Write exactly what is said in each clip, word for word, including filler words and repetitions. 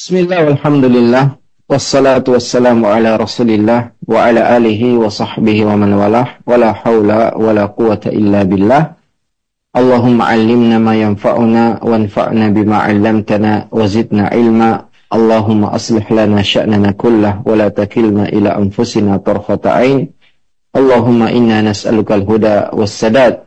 Bismillah walhamdulillah wassalatu wassalamu ala rasulillah wa ala alihi wa sahbihi wa man walah wa la hawla wa la quwata illa billah. Allahumma allimna ma yanfa'una wanfa'na bima 'allamtana wa zidna ilma. Allahumma aslih lana sya'nana kullah wa la takilna ila anfusina tarfata 'ain. Allahumma inna nas'aluka al-huda was-sadad.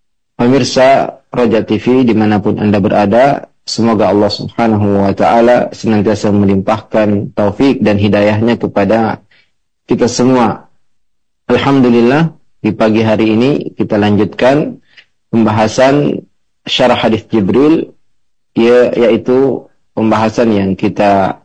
Pemirsa Roja T V dimanapun Anda berada, semoga Allah subhanahu wa ta'ala senantiasa melimpahkan taufik dan hidayahnya kepada kita semua. Alhamdulillah, di pagi hari ini kita lanjutkan pembahasan syarah hadis Jibril, ya, yaitu pembahasan yang kita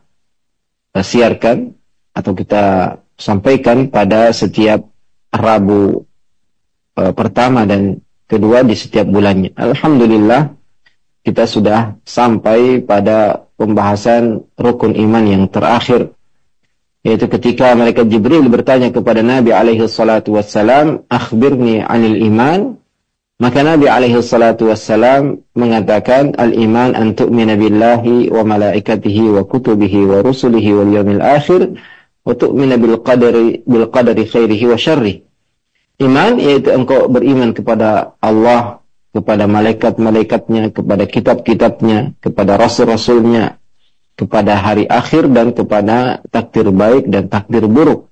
siarkan atau kita sampaikan pada setiap Rabu e, pertama dan kedua di setiap bulannya. Alhamdulillah, kita sudah sampai pada pembahasan rukun iman yang terakhir, yaitu ketika malaikat Jibril bertanya kepada Nabi alaihi salatu wassalam, akhbirni anil iman. Maka Nabi alaihi salatu wassalam mengatakan, al-iman an tu'mina billahi wa malaikatihi wa kutubihi wa rusulihi wal yawmil akhir wa tu'mina bil qadari bil qadari khairihi wa syarrihi. Iman yaitu engkau beriman kepada Allah, kepada malaikat-malaikatnya, kepada kitab-kitabnya, kepada rasul-rasulnya, kepada hari akhir, dan kepada takdir baik dan takdir buruk.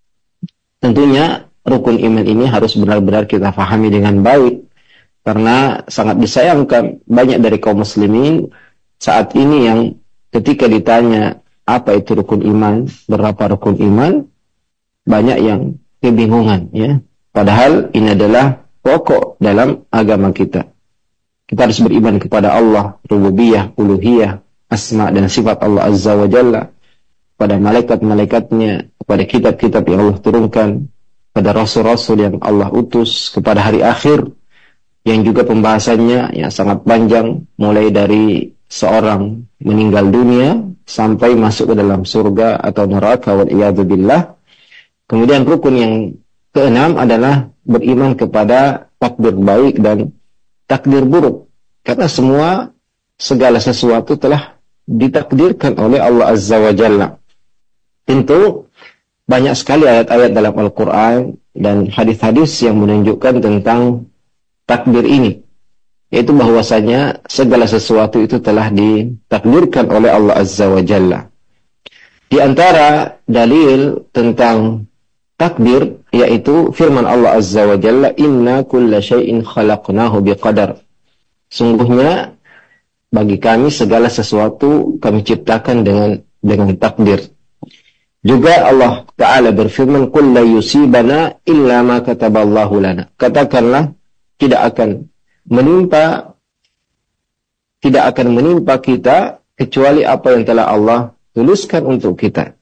Tentunya rukun iman ini harus benar-benar kita fahami dengan baik, karena sangat disayangkan banyak dari kaum muslimin saat ini yang ketika ditanya apa itu rukun iman, berapa rukun iman, banyak yang kebingungan, ya. Padahal ini adalah pokok dalam agama kita. Kita harus beriman kepada Allah, rububiyah, uluhiyah, asma dan sifat Allah Azza wa Jalla, pada malaikat-malaikatnya, kepada kitab-kitab yang Allah turunkan, pada rasul-rasul yang Allah utus, kepada hari akhir, yang juga pembahasannya yang sangat panjang, mulai dari seorang meninggal dunia sampai masuk ke dalam surga atau neraka, wal iyadu billah. Kemudian rukun yang keenam adalah beriman kepada takdir baik dan takdir buruk. Karena semua, segala sesuatu telah ditakdirkan oleh Allah Azza wa Jalla. Tentu banyak sekali ayat-ayat dalam Al-Quran dan hadis-hadis yang menunjukkan tentang takdir ini, yaitu bahwasanya segala sesuatu itu telah ditakdirkan oleh Allah Azza wa Jalla. Di antara dalil tentang takdir yaitu firman Allah Azza wa Jalla, inna kulla syai'in khalaqnahu biqadar. Sungguhnya bagi kami segala sesuatu kami ciptakan dengan dengan takdir. Juga Allah Ta'ala berfirman, qul la yusibana illa ma kataballahu lana. Katakanlah, tidak akan menimpa tidak akan menimpa kita kecuali apa yang telah Allah tuliskan untuk kita.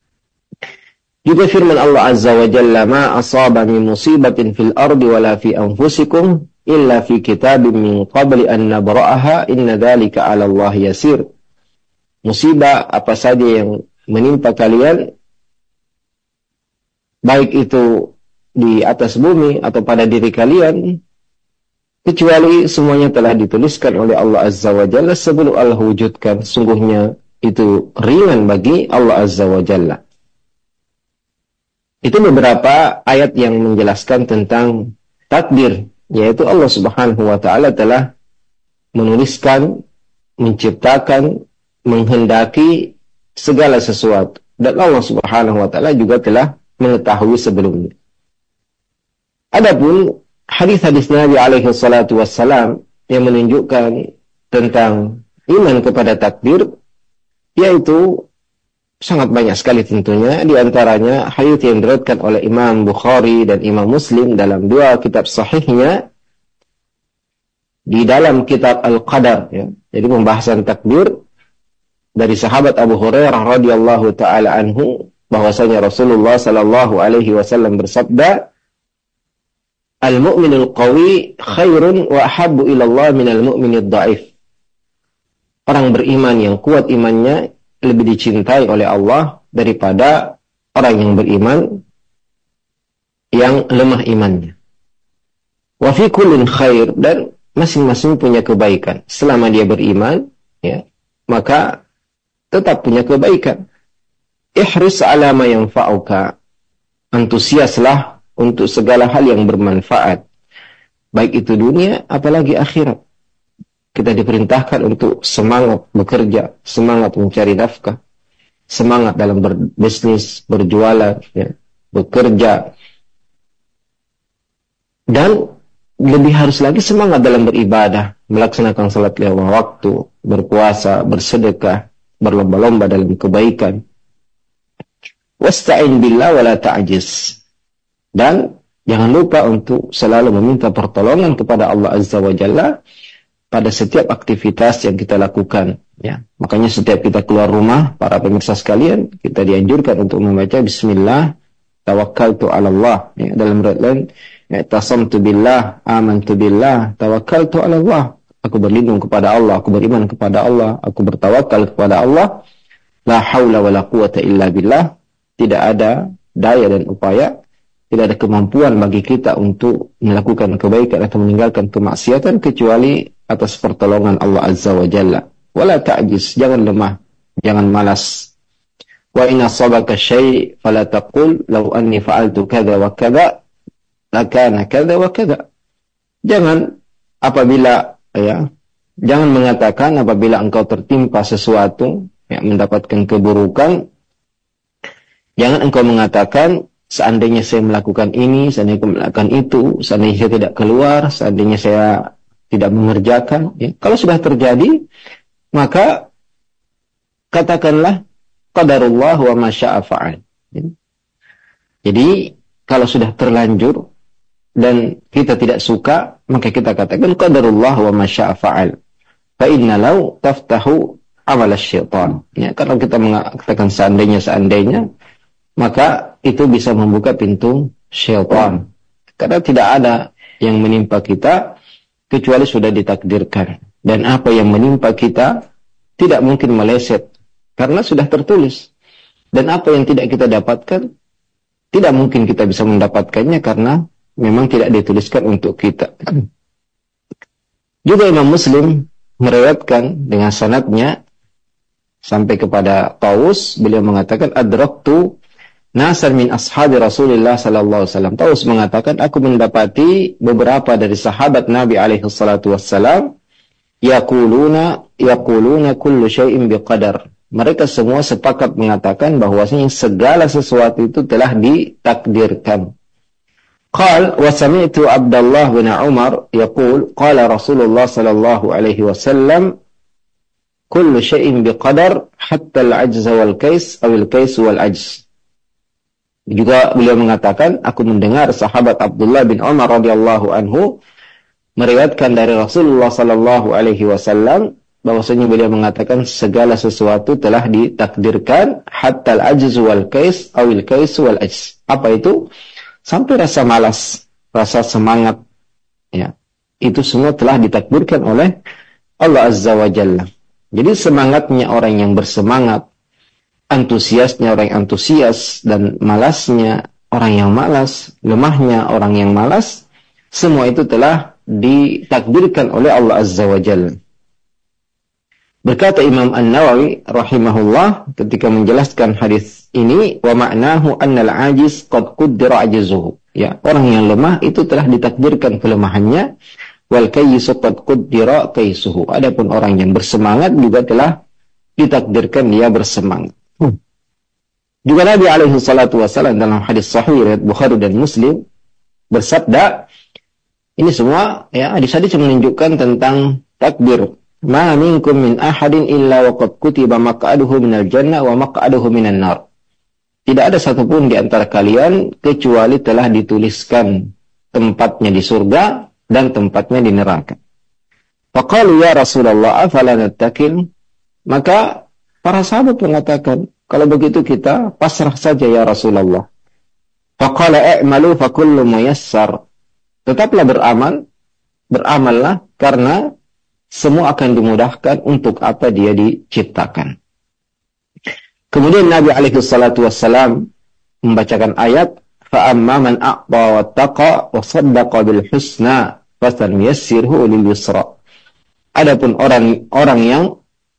Juga firman Allah Azza wa Jalla, ma asaba min musibatin fil ardi wala fi anfusikum illa fi kitabim min qabli an nabra'aha inna dzalika 'ala Allah yasir. Musibah apa saja yang menimpa kalian, baik itu di atas bumi atau pada diri kalian, kecuali semuanya telah dituliskan oleh Allah Azza wa Jalla sebelum Allah wujudkan. Sungguhnya itu ringan bagi Allah Azza wa Jalla. Itu beberapa ayat yang menjelaskan tentang takdir, yaitu Allah Subhanahu wa ta'ala telah menuliskan, menciptakan, menghendaki segala sesuatu, dan Allah Subhanahu wa ta'ala juga telah mengetahui sebelumnya. Adapun hadis-hadis Nabi alaihi salatu wassalam yang menunjukkan tentang iman kepada takdir, yaitu sangat banyak sekali tentunya. Di antaranya hadis yang diriwayatkan oleh Imam Bukhari dan Imam Muslim dalam dua kitab sahihnya, di dalam kitab Al-Qadar, ya. Jadi pembahasan takdir dari sahabat Abu Hurairah radhiyallahu taala anhu, bahwasanya Rasulullah sallallahu alaihi wasallam bersabda, al-mu'minul qawi khairun wa ahabbu ila Allah minal mu'minid dha'if. Orang beriman yang kuat imannya lebih dicintai oleh Allah daripada orang yang beriman yang lemah imannya. Wa fi kullin khair, dan masing-masing punya kebaikan selama dia beriman, ya, maka tetap punya kebaikan. Ihris ala ma yanfa'uka. Antusiaslah untuk segala hal yang bermanfaat. Baik itu dunia, apalagi akhirat. Kita diperintahkan untuk semangat bekerja, semangat mencari nafkah, semangat dalam berbisnis, berjualan, ya, bekerja. Dan lebih harus lagi semangat dalam beribadah, melaksanakan salat lima waktu, berpuasa, bersedekah, berlomba-lomba dalam kebaikan. Wasta'in billah wala ta'jiz. Dan jangan lupa untuk selalu meminta pertolongan kepada Allah Azza wa Jalla pada setiap aktivitas yang kita lakukan. Ya, makanya setiap kita keluar rumah, para pemirsa sekalian, kita dianjurkan untuk membaca Bismillah, tawakkaltu ala Allah. Ya, dalam riwayat lain, tasamtu billah, amantu billah, tawakkaltu ala Allah. Aku berlindung kepada Allah, aku beriman kepada Allah, aku bertawakal kepada Allah. La haula wa la quwata illa billah. Tidak ada daya dan upaya, tidak ada kemampuan bagi kita untuk melakukan kebaikan atau meninggalkan kemaksiatan kecuali atas pertolongan Allah Azza wa Jalla. Wala ta'jiz, jangan lemah, jangan malas. Wa in asabaka syai' fala taqul law anni fa'altu kadza wa kadza lakana kadza wa kadza. Jangan apabila ya, jangan mengatakan apabila engkau tertimpa sesuatu yang mendapatkan keburukan, jangan engkau mengatakan seandainya saya melakukan ini, seandainya saya melakukan itu, seandainya saya tidak keluar, seandainya saya tidak mengerjakan. Ya. Kalau sudah terjadi, maka katakanlah qadarullah wa ma syaa fa'al. Ya. Jadi kalau sudah terlanjur dan kita tidak suka, maka kita katakan qadarullah wa ma syaa fa'al. Fa inna law taftahu amal asy-syaitan. Ya, kalau kita mengatakan seandainya seandainya, maka itu bisa membuka pintu syaitan. Karena tidak ada yang menimpa kita kecuali sudah ditakdirkan. Dan apa yang menimpa kita tidak mungkin meleset karena sudah tertulis. Dan apa yang tidak kita dapatkan tidak mungkin kita bisa mendapatkannya karena memang tidak dituliskan untuk kita. Juga Imam Muslim meriwayatkan dengan sanadnya sampai kepada Taus, beliau mengatakan adraktu nasar min ashabi Rasulullah sallallahu alaihi wasallam. Taus mengatakan aku mendapati beberapa dari sahabat Nabi alaihi salatu wassalam yaquluna yaquluna kullu syai'in biqadar. Mereka semua sepakat mengatakan bahwasanya segala sesuatu itu telah ditakdirkan. Qal wa sami'tu Abdullah bin Umar yaqul qala Rasulullah sallallahu alaihi wasallam kullu syai'in biqadar hatta al-'ajz wal kais aw al-kais wal 'ajz. Juga beliau mengatakan, aku mendengar sahabat Abdullah bin Umar radhiyallahu anhu meriwayatkan dari Rasulullah sallallahu alaihi wasallam bahwasanya beliau mengatakan segala sesuatu telah ditakdirkan hatta al-'ajz wal kais aw al-kais wal 'ajz. Apa itu? Sampai rasa malas, rasa semangat, ya. Itu semua telah ditakdirkan oleh Allah Azza wa Jalla. Jadi semangatnya orang yang bersemangat, antusiasnya orang yang antusias, dan malasnya orang yang malas, lemahnya orang yang malas, semua itu telah ditakdirkan oleh Allah Azza wa Jalla. Berkata Imam An-Nawawi rahimahullah ketika menjelaskan hadis ini, wa ma'nahu annal ajiz qad quddira ajzuhu. Ya, orang yang lemah itu telah ditakdirkan kelemahannya, wal kayyisu qad quddira kaisuhu. Adapun orang yang bersemangat juga telah ditakdirkan dia bersemangat. Hmm. Juga Nabi alaihi salatu wasallam dalam hadis sahih riwayat Bukhari dan Muslim bersabda, ini semua ya hadis-hadis menunjukkan tentang takdir. Ma minkum min ahadin illa waqad kutiba maq'aduhu minal jannah wa maq'aduhu minan nar. Tidak ada satupun di antara kalian kecuali telah dituliskan tempatnya di surga dan tempatnya di neraka. Faqalu ya Rasulullah afala nattakil? Maka para sahabat mengatakan, kalau begitu kita pasrah saja ya Rasulullah. Faqala i'malu fa kullu muyassar. Tetaplah beramal, beramallah karena semua akan dimudahkan untuk apa dia diciptakan. Kemudian Nabi alaihi salatu wassalam membacakan ayat fa amma man a'ta wattaqa wa saddaqa bil husna fasanuyassirhu lil yusra. Adapun orang orang yang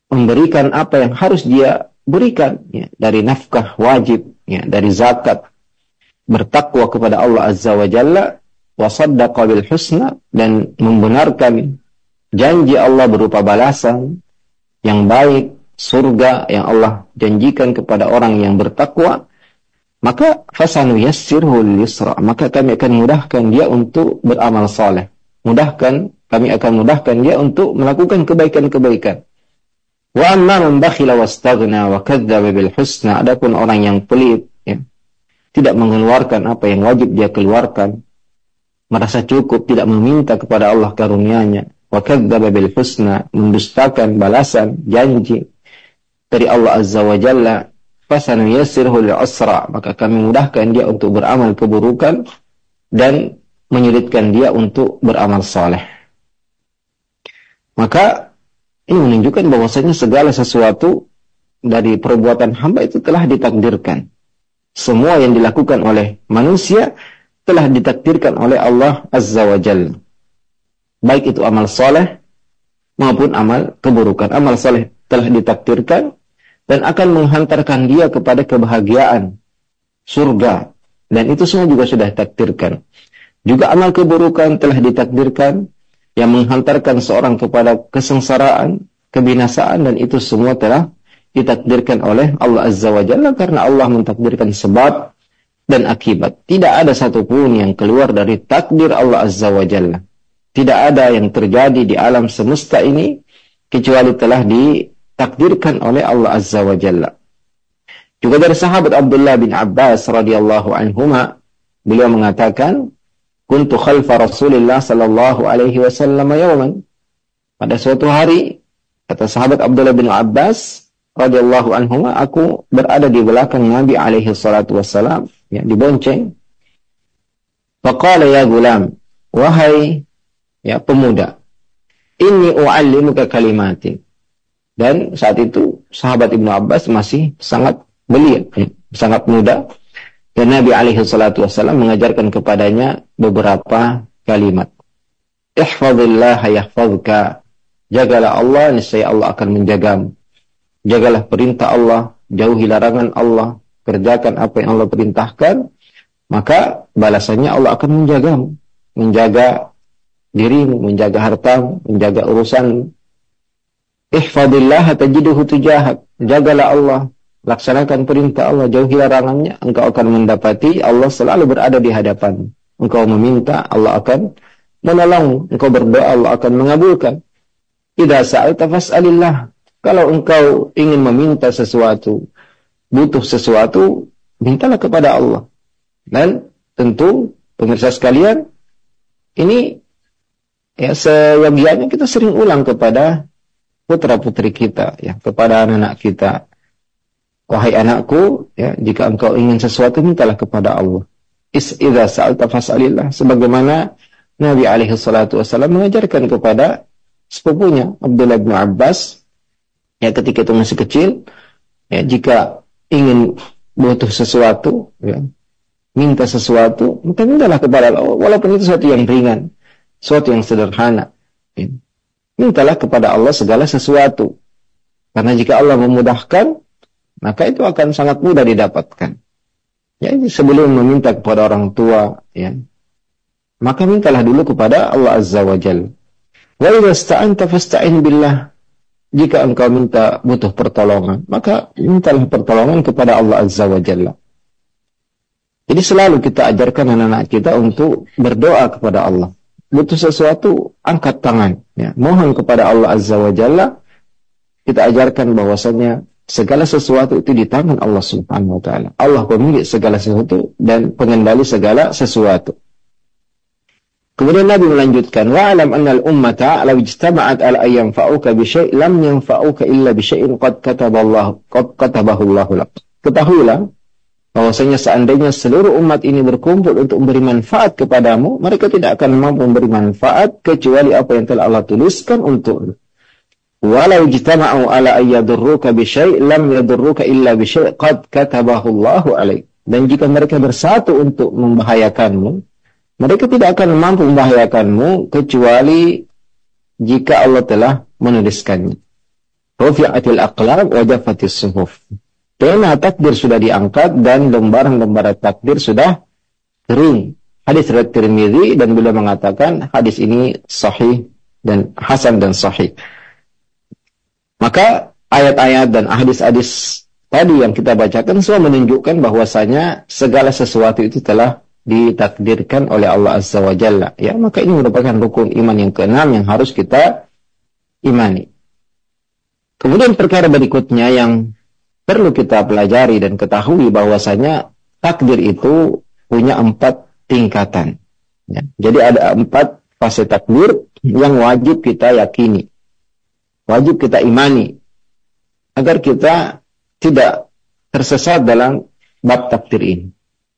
memberikan apa yang harus dia berikan, ya, dari nafkah wajib, ya, dari zakat, bertakwa kepada Allah Azza wa Jalla, wa saddaqa bil husna, dan membenarkan janji Allah berupa balasan yang baik, surga yang Allah janjikan kepada orang yang bertakwa, maka fasanu yassirhu lil yusra, maka kami akan mudahkan dia untuk beramal saleh. Mudahkan, kami akan mudahkan dia untuk melakukan kebaikan-kebaikan. Wa amma man bakhila wastaghna wa kadzdzaba bil husna, adapun orang yang pelit, ya, tidak mengeluarkan apa yang wajib dia keluarkan, merasa cukup, tidak meminta kepada Allah karunia-Nya, wa kadzdzaba bil husna, mendustakan balasan janji dari Allah Azza wa Jalla, fasanu yassirhu lil usra, maka kami mudahkan dia untuk beramal keburukan dan menyulitkan dia untuk beramal saleh. Maka ini menunjukkan bahwasanya segala sesuatu dari perbuatan hamba itu telah ditakdirkan. Semua yang dilakukan oleh manusia telah ditakdirkan oleh Allah Azza wa Jalla, baik itu amal saleh maupun amal keburukan. Amal saleh telah ditakdirkan dan akan menghantarkan dia kepada kebahagiaan, surga, dan itu semua juga sudah ditakdirkan. Juga amal keburukan telah ditakdirkan yang menghantarkan seorang kepada kesengsaraan, kebinasaan, dan itu semua telah ditakdirkan oleh Allah Azza wa Jalla, karena Allah mentakdirkan sebab dan akibat. Tidak ada satupun yang keluar dari takdir Allah Azza wa Jalla. Tidak ada yang terjadi di alam semesta ini kecuali telah ditakdirkan oleh Allah Azza wa Jalla. Juga dari sahabat Abdullah bin Abbas radhiyallahu anhuma, beliau mengatakan, kuntu khalfa Rasulillah sallallahu alaihi wasallam yawman. Pada suatu hari, kata sahabat Abdullah bin Abbas radhiyallahu anhuma, aku berada di belakang Nabi alaihi salatu wasallam, ya, dibonceng. Faqala ya gulam, wahai, ya, pemuda, inni u'allimuka kalimatin. Dan saat itu sahabat Ibnu Abbas masih sangat belia, ya, sangat muda. Dan Nabi alaihi salatu wasallam mengajarkan kepadanya beberapa kalimat. Ihfazillah yahfazka. Jagalah Allah, niscaya Allah akan menjagamu. Jagalah perintah Allah, jauhi larangan Allah, kerjakan apa yang Allah perintahkan, maka balasannya Allah akan menjagamu. Menjaga dirimu, menjaga hartamu, menjaga urusanmu. Ihfazillah tajiduhu tujahak. Jagalah Allah, laksanakan perintah Allah, jauhi larangannya, engkau akan mendapati Allah selalu berada di hadapan. Engkau meminta, Allah akan menolong. Engkau berdoa, Allah akan mengabulkan. Idza sa'alta fas'alillah. Kalau engkau ingin meminta sesuatu, butuh sesuatu, mintalah kepada Allah. Dan tentu pemirsa sekalian, ini ya seyogianya kita sering ulang kepada putra-putri kita, ya, kepada anak-anak kita. Wahai anakku, ya, jika engkau ingin sesuatu, mintalah kepada Allah. Is idza sa'alta fas'alillah, sebagaimana Nabi alaihi salatu wasallam mengajarkan kepada sepupunya Abdullah bin Abbas, ya, ketika itu masih kecil, ya, jika ingin butuh sesuatu, ya, minta sesuatu, maka mintalah kepada Allah, walaupun itu sesuatu yang ringan, sesuatu yang sederhana, ya. Mintalah kepada Allah segala sesuatu, karena jika Allah memudahkan, maka itu akan sangat mudah didapatkan. Ya, sebelum meminta kepada orang tua, ya, maka mintalah dulu kepada Allah Azza wa Jalla. Wa idza sta'anta fasta'in billah. Jika engkau minta butuh pertolongan, maka mintalah pertolongan kepada Allah Azza wa Jalla. Jadi selalu kita ajarkan anak-anak kita untuk berdoa kepada Allah. Butuh sesuatu, angkat tangan, ya, mohon kepada Allah Azza wa Jalla. Kita ajarkan bahwasanya segala sesuatu itu di tangan Allah Subhanahu wa taala. Allah pemilik segala sesuatu dan pengendali segala sesuatu. Kemudian Nabi melanjutkan, wa'alam annal ummata law ijtama'at ala ayyan fa'uka bi syai' lam yanfa'uka illa bi syai'in qad kataballahu qad katabahu Allahu lak. Ketahuilah bahwasanya seandainya seluruh umat ini berkumpul untuk memberi manfaat kepadamu, mereka tidak akan mampu memberi manfaat kecuali apa yang telah Allah tuliskan untukmu. Walau ijtama'u ala ayyadurruka bi syai' lam yadurruka illa bi syai' qad katabahu Allahu alaik. Dan jika mereka bersatu untuk membahayakanmu, mereka tidak akan mampu membahayakanmu kecuali jika Allah telah menuliskannya. Rufi'atil aqlam wa jaffatis suhuf. Pena takdir sudah diangkat dan lembaran-lembaran takdir sudah kering. Hadis riwayat Tirmidzi, dan beliau mengatakan hadis ini sahih dan hasan dan sahih. Maka ayat-ayat dan hadis-hadis tadi yang kita bacakan semua menunjukkan bahwasanya segala sesuatu itu telah ditakdirkan oleh Allah Azza wa Jalla. Ya, maka ini merupakan rukun iman yang keenam yang harus kita imani. Kemudian perkara berikutnya yang perlu kita pelajari dan ketahui bahwasanya takdir itu punya empat tingkatan. Ya, jadi ada empat fase takdir yang wajib kita yakini, wajib kita imani, agar kita tidak tersesat dalam bab takdir ini.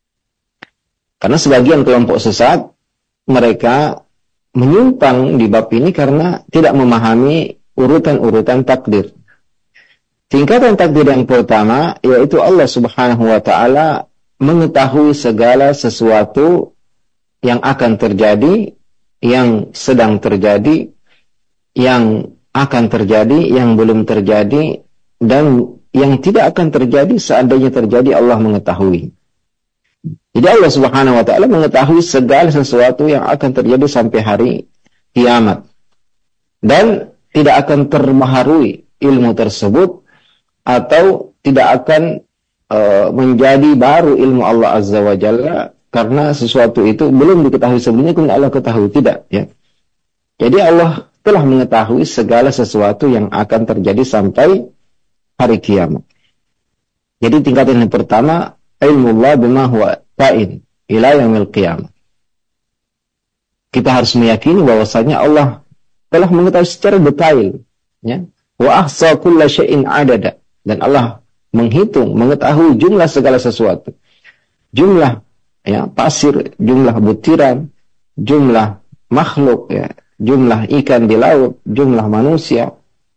Karena sebagian kelompok sesat, mereka menyimpang di bab ini karena tidak memahami urutan-urutan takdir. Tingkatan takdir yang pertama yaitu Allah Subhanahu wa taala mengetahui segala sesuatu yang akan terjadi, yang sedang terjadi, yang akan terjadi, yang belum terjadi, dan yang tidak akan terjadi seandainya terjadi Allah mengetahui. Jadi Allah Subhanahu wa taala mengetahui segala sesuatu yang akan terjadi sampai hari kiamat. Dan tidak akan terbaharui ilmu tersebut atau tidak akan uh, menjadi baru ilmu Allah Azza wa Jalla karena sesuatu itu belum diketahui sebelumnya kemudian Allah ketahui, tidak, ya. Jadi Allah telah mengetahui segala sesuatu yang akan terjadi sampai hari kiamat. Jadi tingkatan yang pertama, ilmu Allah bima huwa kain ila yaumil qiyamah. Kita harus meyakini bahwasanya Allah telah mengetahui secara detail, ya. Wa ahsa kulla syai'in adada, dan Allah menghitung, mengetahui jumlah segala sesuatu. Jumlah, ya, pasir, jumlah butiran, jumlah makhluk, ya, jumlah ikan di laut, jumlah manusia,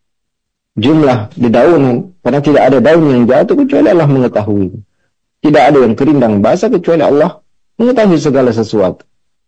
jumlah dedaunan, karena tidak ada daun yang jatuh kecuali Allah mengetahui. Tidak ada yang kering dan basah kecuali Allah mengetahui segala sesuatu.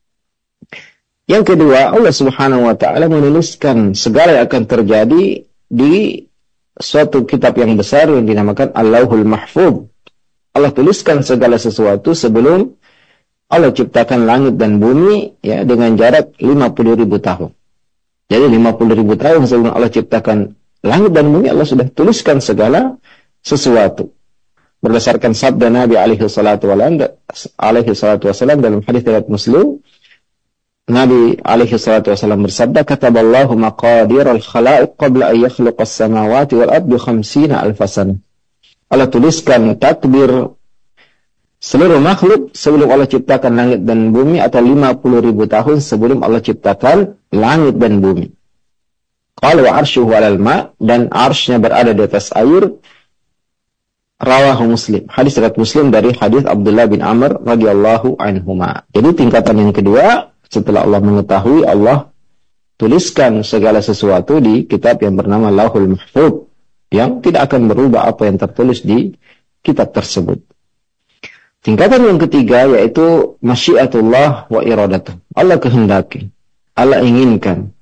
Yang kedua, Allah Subhanahu wa taala menuliskan segala yang akan terjadi di suatu kitab yang besar yang dinamakan Al-Lauhul Mahfuz. Allah tuliskan segala sesuatu sebelum Allah ciptakan langit dan bumi, ya, dengan jarak lima puluh ribu tahun. Jadi lima puluh ribu tahun sebelum Allah ciptakan langit dan bumi, Allah sudah tuliskan segala sesuatu. Berdasarkan sabda Nabi alaihi salatu wasallam dalam hadis riwayat Muslim, Nabi alaihi salatu wasallam bersabda, kataballahu maqadir al-khalaiq qabla an yakhluqa as-samawati wal ardi khamsina alf sanah. Allah tuliskan takdir seluruh makhluk sebelum Allah ciptakan langit dan bumi, atau lima puluh ribu tahun sebelum Allah ciptakan langit dan bumi. Qala wa arshuhu 'alal ma', dan arsy-nya berada di atas air. Rawahu Muslim. Hadis riwayat Muslim dari hadis Abdullah bin Amr radhiyallahu anhuma. Jadi tingkatan yang kedua, setelah Allah mengetahui, Allah tuliskan segala sesuatu di kitab yang bernama Lauhul Mahfuz, yang tidak akan berubah apa yang tertulis di kitab tersebut. Tingkatan yang ketiga yaitu masyiatullah wa iradatuh. Allah kehendaki, Allah inginkan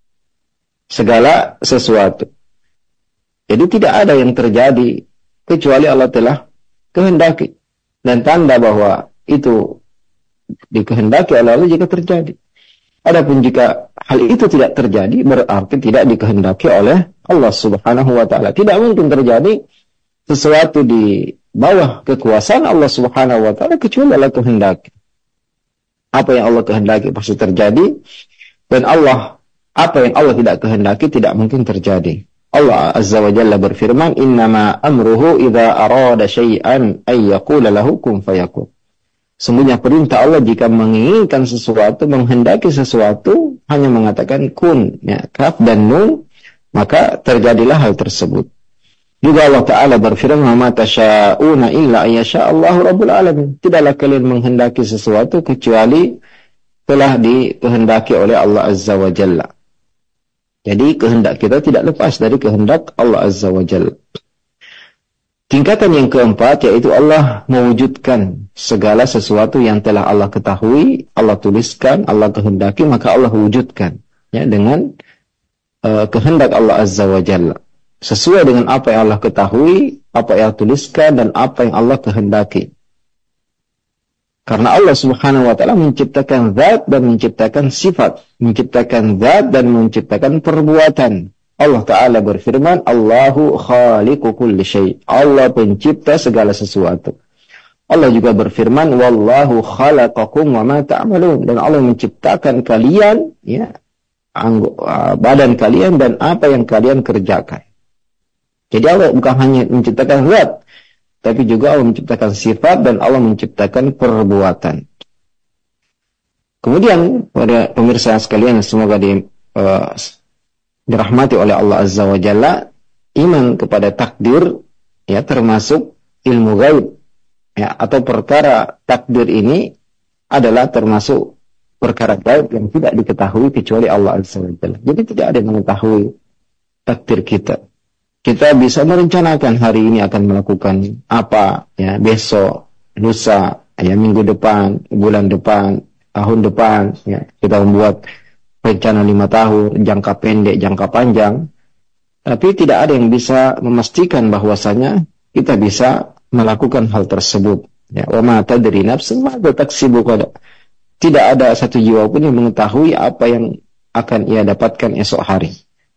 segala sesuatu. Jadi tidak ada yang terjadi kecuali Allah telah kehendaki, dan tanda bahwa itu dikehendaki oleh Allah jika terjadi. Adapun jika hal itu tidak terjadi, berarti tidak dikehendaki oleh Allah Subhanahu wa taala. Tidak mungkin terjadi sesuatu di bawah kekuasaan Allah Subhanahu wa taala kecuali Allah kehendaki. Apa yang Allah kehendaki pasti terjadi, dan Allah apa yang Allah tidak kehendaki tidak mungkin terjadi. Allah Azza wa Jalla berfirman, innama amruhu idza arada syai'an ay yaqula lahu kun fayakun. Sungguhnya perintah Allah jika menginginkan sesuatu, menghendaki sesuatu, hanya mengatakan kun, ya, kaf dan nun, maka terjadilah hal tersebut. Juga Allah Ta'ala berfirman, ma tasyauna illa ayyasha Allahu rabbul alamin. Tidaklah kalian menghendaki sesuatu kecuali telah dikehendaki oleh Allah Azza wa Jalla. Jadi kehendak kita tidak lepas dari kehendak Allah Azza wa Jalla. Tingkatan yang keempat yaitu Allah mewujudkan segala sesuatu yang telah Allah ketahui, Allah tuliskan, Allah kehendaki, maka Allah wujudkan, ya, dengan uh, kehendak Allah Azza wa Jalla. sesuai dengan apa yang Allah ketahui, apa yang Allah tuliskan, dan apa yang Allah kehendaki. Karena Allah Subhanahu wa taala menciptakan zat dan menciptakan sifat, menciptakan zat dan menciptakan perbuatan. Allah taala berfirman, Allahu khaliqu kulli syai'. Allah pencipta segala sesuatu. Allah juga berfirman, wallahu khalaqakum wa ma ta'malun. Dan Allah menciptakan kalian, ya, badan kalian dan apa yang kalian kerjakan. Jadi Allah bukan hanya menciptakan zat, tapi juga Allah menciptakan sifat dan Allah menciptakan perbuatan. Kemudian pada pemirsa sekalian, semoga di, uh, dirahmati oleh Allah Azza wa Jalla, iman kepada takdir ya termasuk ilmu gaib ya, atau perkara takdir ini adalah termasuk perkara gaib yang tidak diketahui kecuali Allah Azza wa Jalla. Jadi tidak ada yang mengetahui takdir kita. Kita bisa merencanakan hari ini akan melakukan apa, ya, besok, lusa, ya, minggu depan, bulan depan, tahun depan, ya. Kita membuat rencana lima tahun, jangka pendek, jangka panjang. Tapi tidak ada yang bisa memastikan bahwasanya kita bisa melakukan hal tersebut. Ya, wa ma tadri nafsun ma taksibu qada. Tidak ada satu jiwa pun yang mengetahui apa yang akan ia dapatkan esok hari.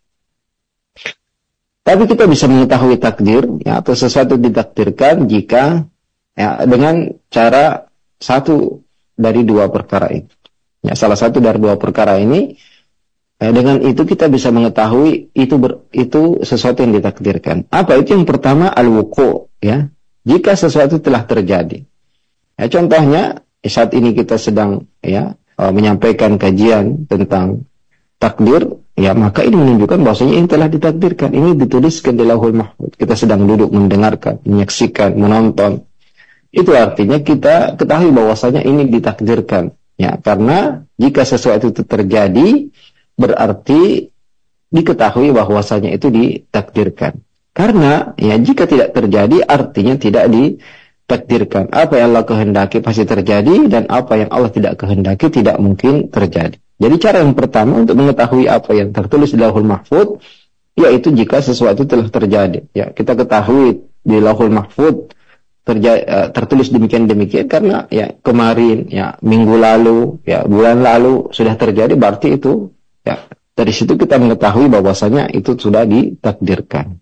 Tapi kita bisa mengetahui takdir, ya, atau sesuatu ditakdirkan jika, ya, dengan cara satu dari dua perkara ini. Ya, salah satu dari dua perkara ini, ya, dengan itu kita bisa mengetahui itu ber, itu sesuatu yang ditakdirkan. Apa itu? Yang pertama al-wuqu', ya. Jika sesuatu telah terjadi. Ya, contohnya saat ini kita sedang, ya, menyampaikan kajian tentang takdir, ya, maka ini menunjukkan bahwasanya ini telah ditakdirkan, ini dituliskan di Lauhul Mahfuz. Kita sedang duduk mendengarkan, menyaksikan, menonton. Itu artinya kita ketahui bahwasanya ini ditakdirkan, ya, karena jika sesuatu itu terjadi berarti diketahui bahwasanya itu ditakdirkan. Karena, ya, jika tidak terjadi artinya tidak ditakdirkan. Apa yang Allah kehendaki pasti terjadi, dan apa yang Allah tidak kehendaki tidak mungkin terjadi. Jadi cara yang pertama untuk mengetahui apa yang tertulis di Lauhul Mahfuz, yaitu jika sesuatu telah terjadi. Ya, kita ketahui di Lauhul Mahfuz terja- uh, tertulis demikian-demikian karena, ya, kemarin, ya, minggu lalu, ya, bulan lalu sudah terjadi, berarti itu, ya, dari situ kita mengetahui bahwasanya itu sudah ditakdirkan.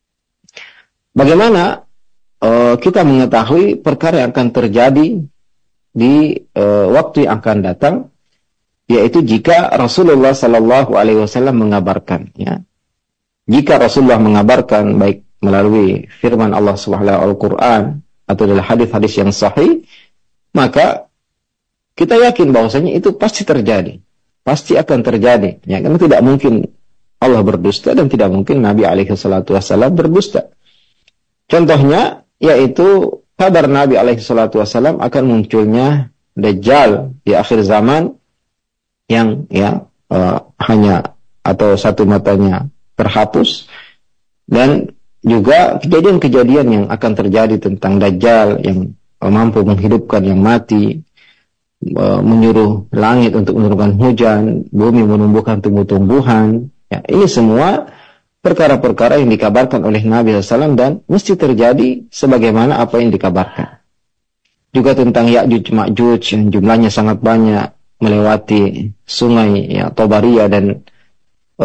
Bagaimana uh, kita mengetahui perkara yang akan terjadi di uh, waktu yang akan datang? Yaitu jika Rasulullah Sallallahu Alaihi Wasallam mengabarkan, ya. Jika Rasulullah mengabarkan baik melalui firman Allah Subhanahu Al-Quran atau dalam hadis-hadis yang sahih, maka kita yakin bahwasanya itu pasti terjadi, pasti akan terjadi. Ya, karena tidak mungkin Allah berdusta dan tidak mungkin Nabi Alaihi Wasallam berdusta. Contohnya yaitu kabar Nabi Alaihi Wasallam akan munculnya Dajjal di akhir zaman, yang, ya, uh, hanya atau satu matanya terhapus, dan juga kejadian-kejadian yang akan terjadi tentang Dajjal yang uh, mampu menghidupkan yang mati, uh, menyuruh langit untuk menurunkan hujan, bumi menumbuhkan tumbuh-tumbuhan. Ya, ini semua perkara-perkara yang dikabarkan oleh Nabi shallallahu alaihi wasallam dan mesti terjadi sebagaimana apa yang dikabarkan. Juga tentang Ya'juj Ma'juj yang jumlahnya sangat banyak, melewati sungai, ya, Tobaria dan e,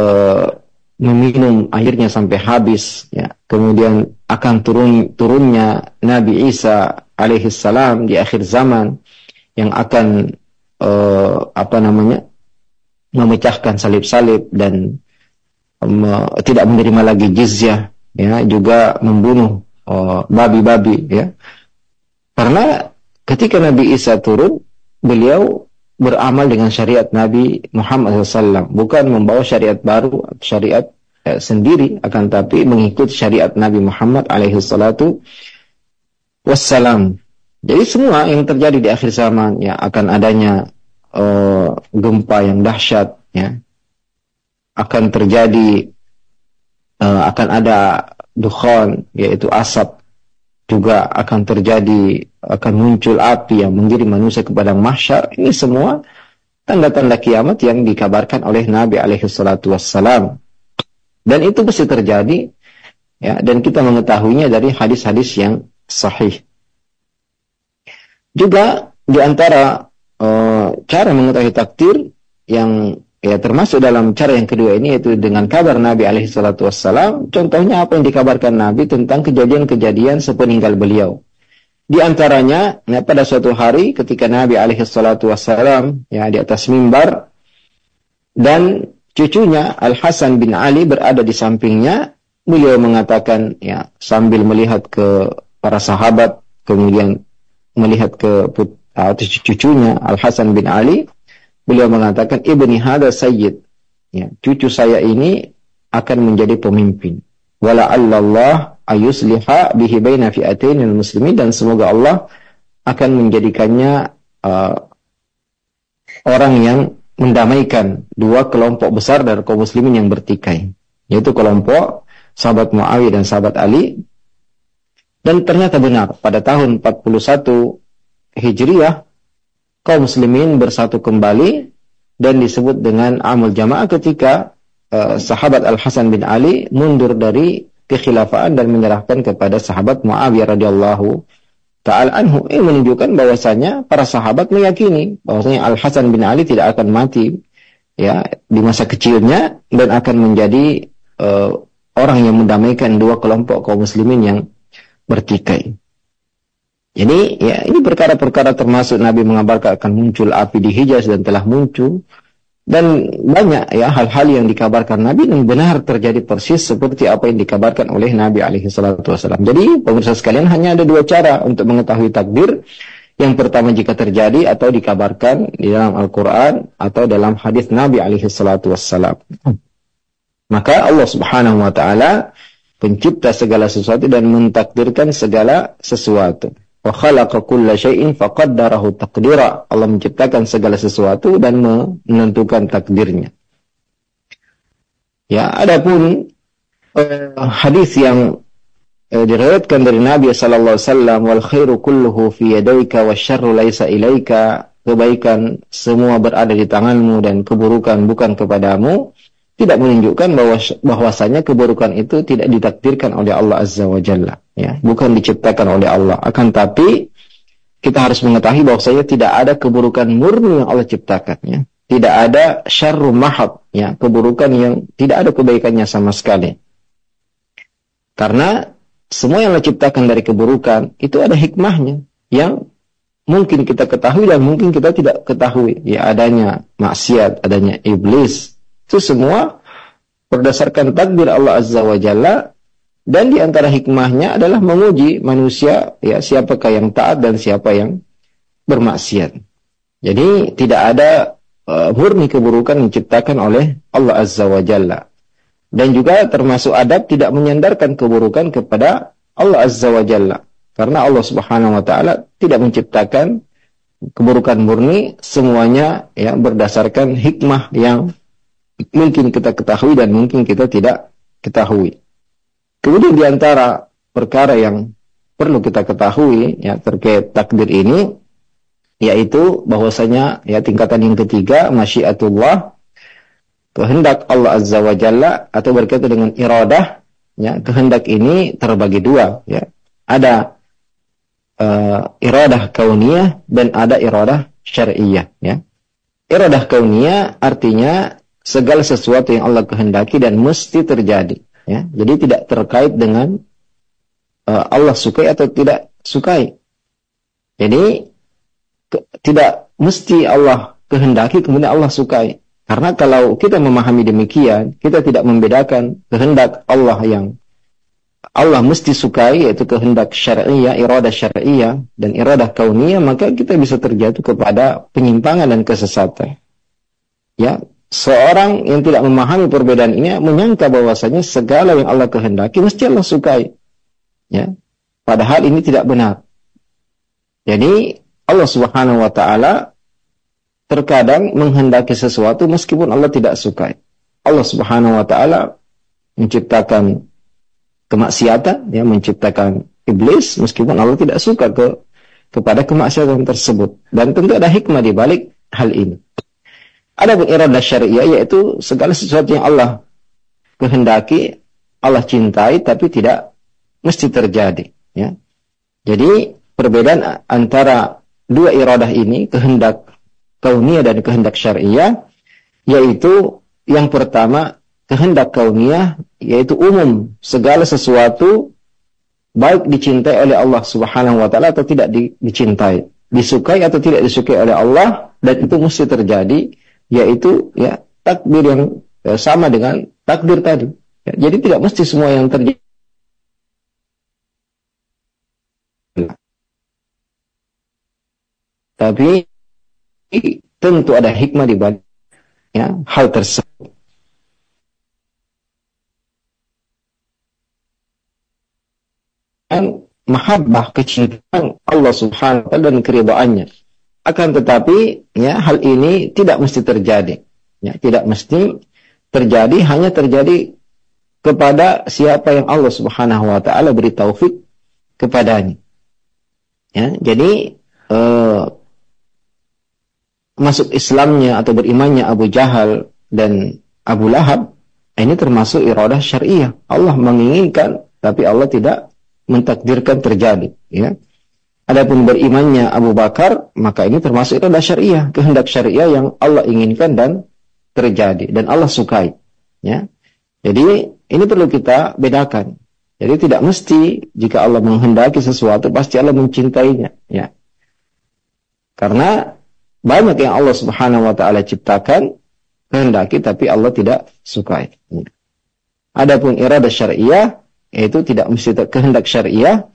meminum airnya sampai habis, ya. Kemudian akan turun turunnya Nabi Isa alaihissalam di akhir zaman yang akan e, apa namanya memecahkan salib-salib dan me, tidak menerima lagi jizyah, ya, juga membunuh e, babi-babi, ya. Karena ketika Nabi Isa turun, beliau beramal dengan syariat Nabi Muhammad shallallahu alaihi wasallam, bukan membawa syariat baru, syariat eh, sendiri, akan tapi mengikuti syariat Nabi Muhammad alaihi salatu wassalam. Jadi semua yang terjadi di akhir zaman, ya, akan adanya uh, gempa yang dahsyat, ya, akan terjadi, uh, akan ada dukhan, yaitu asap, juga akan terjadi, akan muncul api yang mengirim manusia ke padang mahsyar. Ini semua tanda-tanda kiamat yang dikabarkan oleh Nabi alaihi salatu wassalam. Dan itu pasti terjadi Ya, dan kita mengetahuinya dari hadis-hadis yang sahih. Juga di antara uh, cara mengetahui takdir yang ya termasuk dalam cara yang kedua ini, yaitu dengan kabar Nabi alaihi salatu wassalam. Contohnya apa yang dikabarkan Nabi tentang kejadian-kejadian sepeninggal beliau. Di antaranya, ya, pada suatu hari ketika Nabi alaihi salatu wassalam ya di atas mimbar dan cucunya Al-Hasan bin Ali berada di sampingnya, beliau mengatakan ya sambil melihat ke para sahabat, kemudian melihat ke put, atau cucunya Al-Hasan bin Ali, beliau mengatakan, ibni hada sayyid, ya, cucu saya ini akan menjadi pemimpin. Wala'allallah ayusliha bihi baina fi'atainil muslimin, dan semoga Allah akan menjadikannya uh, orang yang mendamaikan dua kelompok besar dari kaum muslimin yang bertikai, yaitu kelompok sahabat Muawiyah dan sahabat Ali. Dan ternyata benar, pada tahun empat puluh satu Hijriah kaum muslimin bersatu kembali dan disebut dengan Amul Jamaah ketika uh, sahabat Al-Hasan bin Ali mundur dari kekhilafaan dan menyerahkan kepada sahabat Muawiyah radhiyallahu ta'ala anhu. Ini menunjukkan bahwasanya para sahabat meyakini bahwasanya Al-Hasan bin Ali tidak akan mati ya di masa kecilnya dan akan menjadi uh, orang yang mendamaikan dua kelompok kaum muslimin yang bertikai. Jadi ya ini perkara-perkara termasuk Nabi mengabarkan akan muncul api di Hijaz dan telah muncul, dan banyak ya hal-hal yang dikabarkan Nabi dan benar terjadi persis seperti apa yang dikabarkan oleh Nabi alaihi salatu wasallam. Jadi pemirsa sekalian, hanya ada dua cara untuk mengetahui takdir. Yang pertama, jika terjadi atau dikabarkan di dalam Al-Quran atau dalam hadis Nabi alaihi salatu wasallam. Maka Allah Subhanahu wa taala pencipta segala sesuatu dan mentakdirkan segala sesuatu. Wa khalaqa kulla syai'in faqaddarahu taqdira. Allah menciptakan segala sesuatu dan menentukan takdirnya. Ya, adapun uh, hadis yang uh, diriwayatkan dari Nabi sallallahu alaihi wasallam, wal khairu kulluhu fi yadayka wasyarru laisa ilaika, kebaikan semua berada di tanganmu dan keburukan bukan kepadamu, tidak menunjukkan bahwa bahwasanya keburukan itu tidak ditakdirkan oleh Allah Azza wa Jalla, ya, bukan diciptakan oleh Allah. Akan tapi kita harus mengetahui bahwasanya tidak ada keburukan murni yang Allah ciptakan, ya. Tidak ada syarru mahad, ya, keburukan yang tidak ada kebaikannya sama sekali. Karena semua yang Allah ciptakan dari keburukan itu ada hikmahnya yang mungkin kita ketahui dan mungkin kita tidak ketahui. Ya, adanya maksiat, adanya iblis, itu semua berdasarkan takdir Allah Azza wa Jalla, dan di antara hikmahnya adalah menguji manusia, ya, siapakah yang taat dan siapa yang bermaksiat. Jadi tidak ada uh, murni keburukan yang diciptakan oleh Allah Azza wa Jalla. Dan juga termasuk adab tidak menyandarkan keburukan kepada Allah Azza wa Jalla, karena Allah Subhanahu wa taala tidak menciptakan keburukan murni, semuanya ya berdasarkan hikmah yang mungkin kita ketahui dan mungkin kita tidak ketahui. Kemudian di antara perkara yang perlu kita ketahui ya terkait takdir ini, yaitu bahwasanya ya tingkatan yang ketiga, masyiatullah, kehendak Allah Azza wa Jalla, atau berkaitan dengan iradah, ya, kehendak ini terbagi dua, ya. Ada uh, iradah kauniyah dan ada iradah syar'iyah, ya. Iradah kauniyah artinya segala sesuatu yang Allah kehendaki dan mesti terjadi, ya. Jadi tidak terkait dengan uh, Allah sukai atau tidak sukai. Jadi ke, tidak mesti Allah kehendaki kemudian Allah sukai. Karena kalau kita memahami demikian, kita tidak membedakan kehendak Allah yang Allah mesti sukai, yaitu kehendak syar'iyah, iradah syar'iyah, dan iradah kauniyah, maka kita bisa terjatuh kepada penyimpangan dan kesesatan. Ya. Seorang yang tidak memahami perbedaan ini menyangka bahwasanya segala yang Allah kehendaki mesti Allah sukai, ya. Padahal ini tidak benar. Jadi Allah Subhanahu wa taala terkadang menghendaki sesuatu meskipun Allah tidak sukai. Allah Subhanahu wa taala menciptakan kemaksiatan, ya, menciptakan iblis meskipun Allah tidak suka ke kepada kemaksiatan tersebut, dan tentu ada hikmah di balik hal ini. Adapun iradah syariah, yaitu segala sesuatu yang Allah kehendaki Allah cintai tapi tidak mesti terjadi, ya. Jadi perbedaan antara dua iradah ini, kehendak kauniyah dan kehendak syariah, yaitu yang pertama kehendak kauniyah yaitu umum, segala sesuatu baik dicintai oleh Allah Subhanahu wa taala atau tidak di, dicintai, disukai atau tidak disukai oleh Allah, dan itu mesti terjadi, yaitu ya takdir yang ya, sama dengan takdir tadi. Ya, jadi tidak mesti semua yang terjadi. Tapi tentu ada hikmah di balik ya, hal tersebut. Dan mahabbah, kecintaan Allah Subhanahu wa taala dan keridhaannya. Akan tetapi ya hal ini tidak mesti terjadi. Ya, tidak mesti terjadi, hanya terjadi kepada siapa yang Allah Subhanahu wa taala beri taufik kepadanya. Ya, jadi eh, masuk Islamnya atau berimannya Abu Jahal dan Abu Lahab ini termasuk iradah syariah. Allah menginginkan tapi Allah tidak mentakdirkan terjadi, ya. Adapun berimannya Abu Bakar, maka ini termasuk iradah syariah, kehendak syariah yang Allah inginkan dan terjadi dan Allah sukai, ya. Jadi ini perlu kita bedakan. Jadi tidak mesti jika Allah menghendaki sesuatu pasti Allah mencintainya, ya. Karena banyak yang Allah Subhanahu wa taala ciptakan kehendaki tapi Allah tidak sukai. Adapun iradah syariah yaitu tidak mesti kehendak syariah.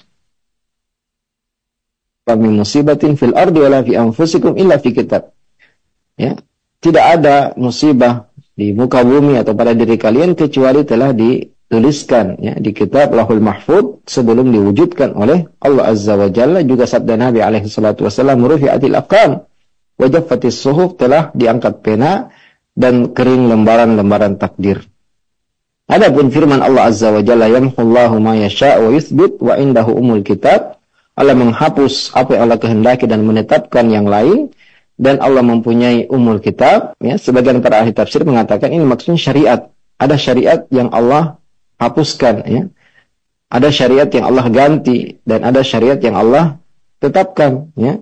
Min musibatin fil ardi wala fi anfusikum illa fi kitab. Ya, tidak ada musibah di muka bumi atau pada diri kalian kecuali telah dituliskan ya di kitab Lauhul Mahfuz sebelum diwujudkan oleh Allah Azza wa Jalla. Juga sabda Nabi alaihi salatu wasallam, rufi'atil aqlam wa jaffatis suhuf, telah diangkat pena dan kering lembaran-lembaran takdir. Adapun firman Allah Azza wa Jalla, yamhullahu ma yasha' wa yuthbit wa indahu umul kitab, Allah menghapus apa yang Allah kehendaki dan menetapkan yang lain, dan Allah mempunyai umul kitab, ya. Sebagian para ahli tafsir mengatakan ini maksudnya syariat. Ada syariat yang Allah hapuskan, ya. Ada syariat yang Allah ganti dan ada syariat yang Allah tetapkan, ya.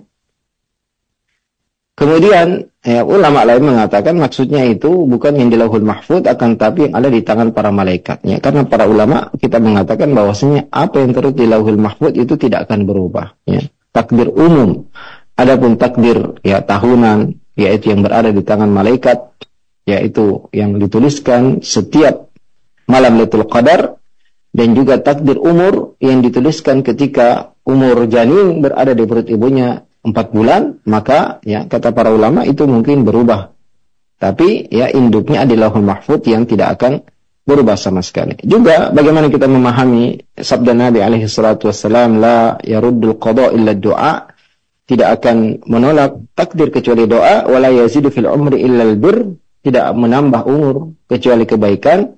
Kemudian ya, ulama lain mengatakan maksudnya itu bukan yang di Lauhul Mahfuz, akan tapi yang ada di tangan para malaikat. Ya, karena para ulama kita mengatakan bahwasanya apa yang tertulis di Lauhul Mahfuz itu tidak akan berubah. Ya. Takdir umum. Adapun takdir ya tahunan, yaitu yang berada di tangan malaikat, yaitu yang dituliskan setiap malam Lailatul Qadar, dan juga takdir umur yang dituliskan ketika umur janin berada di perut ibunya empat bulan, maka ya kata para ulama itu mungkin berubah. Tapi ya induknya adalah Lauhul Mahfuz yang tidak akan berubah sama sekali. Juga bagaimana kita memahami sabda Nabi alaihi salatu wassalam, la yaruddul qada illa du'a, tidak akan menolak takdir kecuali doa, wala yazidu fil umri illa albir, tidak menambah umur kecuali kebaikan.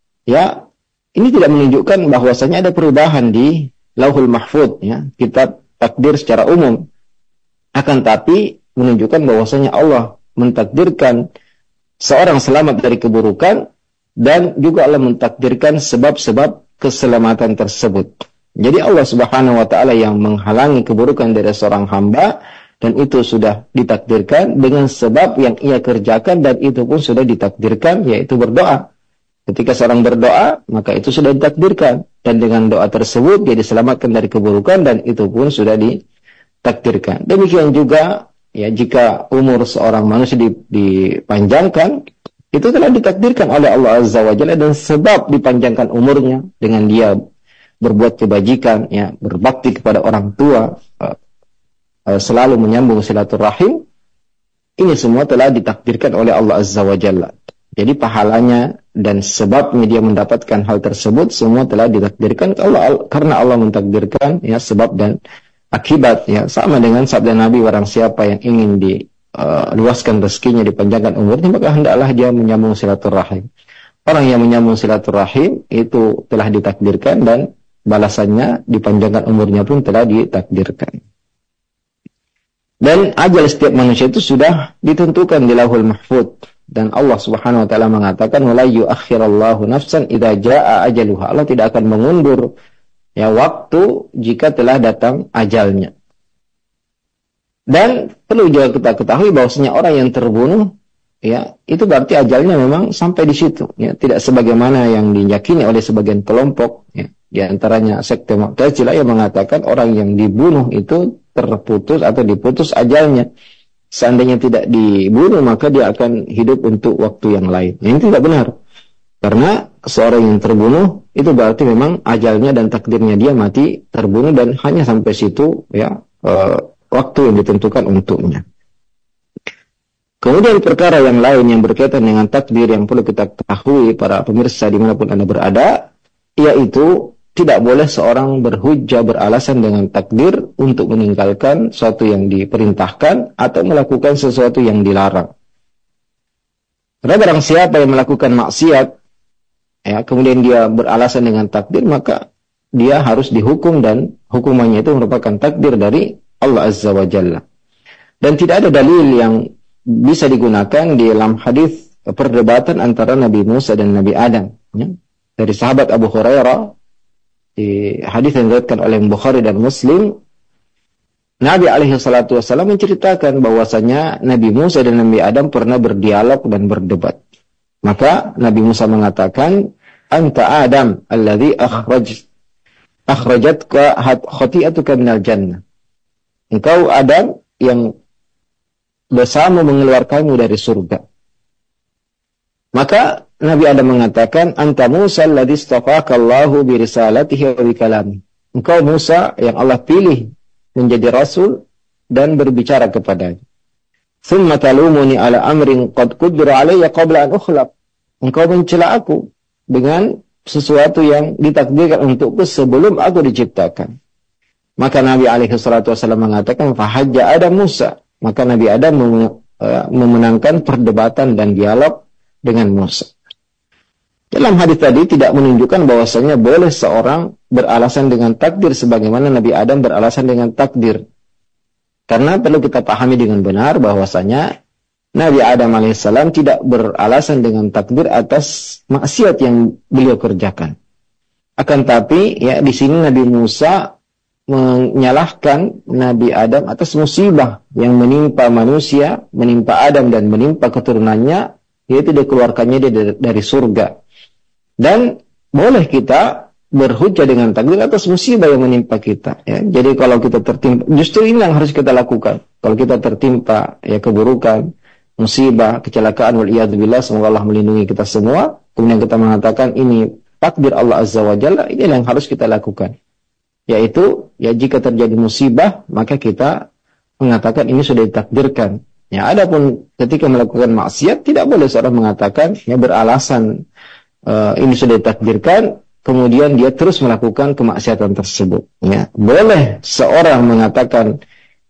Ya, ini tidak menunjukkan bahwasanya ada perubahan di Lauhul Mahfuz, ya, kitab takdir secara umum. Akan tapi menunjukkan bahwasanya Allah mentakdirkan seorang selamat dari keburukan, dan juga Allah mentakdirkan sebab-sebab keselamatan tersebut. Jadi Allah Subhanahu wa taala yang menghalangi keburukan dari seorang hamba, dan itu sudah ditakdirkan dengan sebab yang ia kerjakan, dan itu pun sudah ditakdirkan, yaitu berdoa. Ketika seorang berdoa, maka itu sudah ditakdirkan, dan dengan doa tersebut dia diselamatkan dari keburukan, dan itu pun sudah ditakdirkan. Demikian juga ya jika umur seorang manusia dipanjangkan, itu telah ditakdirkan oleh Allah Azza wa Jalla, dan sebab dipanjangkan umurnya dengan dia berbuat kebajikan, ya, berbakti kepada orang tua, uh, uh, selalu menyambung silaturahim, ini semua telah ditakdirkan oleh Allah Azza wa Jalla. Jadi pahalanya dan sebabnya dia mendapatkan hal tersebut semua telah ditakdirkan Allah, karena Allah mentakdirkan ya sebab dan akibat, ya, sama dengan sabda Nabi, barang siapa yang ingin diluaskan uh, rezekinya, dipanjangkan umurnya, maka hendaklah dia menyambung silaturahim. Orang yang menyambung silaturahim itu telah ditakdirkan, dan balasannya dipanjangkan umurnya pun telah ditakdirkan. Dan ajal setiap manusia itu sudah ditentukan di Lauhul Mahfuz. Dan Allah Subhanahu wa taala mengatakan wala yu'akhirallahu nafsan idza jaa ajaluha. Allah tidak akan mengundur ya waktu jika telah datang ajalnya. Dan perlu juga kita ketahui bahwasanya orang yang terbunuh ya itu berarti ajalnya memang sampai di situ ya, tidak sebagaimana yang diyakini oleh sebagian kelompok ya, di antaranya sekte Mu'tazilah yang mengatakan orang yang dibunuh itu terputus atau diputus ajalnya. Seandainya tidak dibunuh maka dia akan hidup untuk waktu yang lain. Ini tidak benar. Karena seorang yang terbunuh itu berarti memang ajalnya dan takdirnya dia mati terbunuh dan hanya sampai situ ya uh, waktu yang ditentukan untuknya. Kemudian perkara yang lain yang berkaitan dengan takdir yang perlu kita ketahui para pemirsa dimanapun Anda berada, yaitu tidak boleh seorang berhujjah beralasan dengan takdir untuk meninggalkan sesuatu yang diperintahkan atau melakukan sesuatu yang dilarang. Karena barang siapa yang melakukan maksiat, ya, kemudian dia beralasan dengan takdir, maka dia harus dihukum dan hukumannya itu merupakan takdir dari Allah Azza wa Jalla. Dan tidak ada dalil yang bisa digunakan di dalam hadis perdebatan antara Nabi Musa dan Nabi Adam. Ya. Dari sahabat Abu Hurairah, di hadis yang diriwayatkan oleh Bukhari dan Muslim, Nabi alaihi salatu wasallam menceritakan bahwasanya Nabi Musa dan Nabi Adam pernah berdialog dan berdebat. Maka Nabi Musa mengatakan, "Anta Adam alladhi akhraj akhrajatka khati'atuka minal jannah." Engkau Adam yang dosamu mengeluarkanmu dari surga. Maka Nabi Adam mengatakan, "Anta Musa alladhi istafaka Allahu bi risalatihi wa bi kalami." Engkau Musa yang Allah pilih menjadi rasul dan berbicara kepadanya. "Tsumma talumuni ala amrin qad qudira alayya qabla an ukhlaq." Engkau mencela aku dengan sesuatu yang ditakdirkan untukku sebelum aku diciptakan. Maka Nabi alaihi salatu wasallam mengatakan, "Fahajja Adam Musa." Maka Nabi Adam memenangkan perdebatan dan dialog dengan Musa. Dalam hadis tadi tidak menunjukkan bahwasanya boleh seorang beralasan dengan takdir sebagaimana Nabi Adam beralasan dengan takdir. Karena perlu kita pahami dengan benar bahwasanya Nabi Adam alaihissalam tidak beralasan dengan takdir atas maksiat yang beliau kerjakan. Akan tapi ya di sini Nabi Musa menyalahkan Nabi Adam atas musibah yang menimpa manusia, menimpa Adam dan menimpa keturunannya, yaitu dikeluarkannya dari, dari surga. Dan boleh kita berhujjah dengan takdir atas musibah yang menimpa kita. Ya. Jadi kalau kita tertimpa, justru ini yang harus kita lakukan. Kalau kita tertimpa ya keburukan, musibah, kecelakaan, waliyadzubillah, semoga Allah melindungi kita semua. Kemudian kita mengatakan ini takdir Allah Azza wa Jalla, ini yang harus kita lakukan. Yaitu, ya jika terjadi musibah, maka kita mengatakan ini sudah ditakdirkan. Ya, adapun ketika melakukan maksiat, tidak boleh seorang mengatakan, ya beralasan uh, ini sudah ditakdirkan, kemudian dia terus melakukan kemaksiatan tersebut. Ya, boleh seorang mengatakan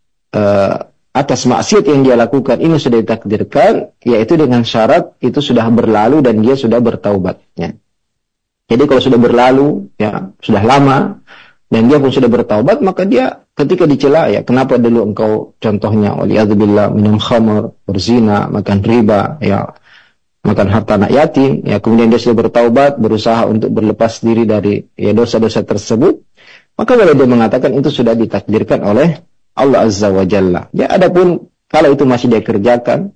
uh, atas maksiat yang dia lakukan ini sudah ditakdirkan, yaitu dengan syarat itu sudah berlalu dan dia sudah bertaubat. Ya. Jadi kalau sudah berlalu, ya sudah lama, dan dia pun sudah bertaubat, maka dia ketika dicela, ya kenapa dulu engkau contohnya waliyadzubillah minum khamr, berzina, makan riba, ya makan harta anak yatim, ya kemudian dia sudah bertaubat, berusaha untuk berlepas diri dari ya dosa-dosa tersebut, maka boleh dia mengatakan itu sudah ditakdirkan oleh Allah Azza wa Jalla. Ya adapun kalau itu masih dia kerjakan,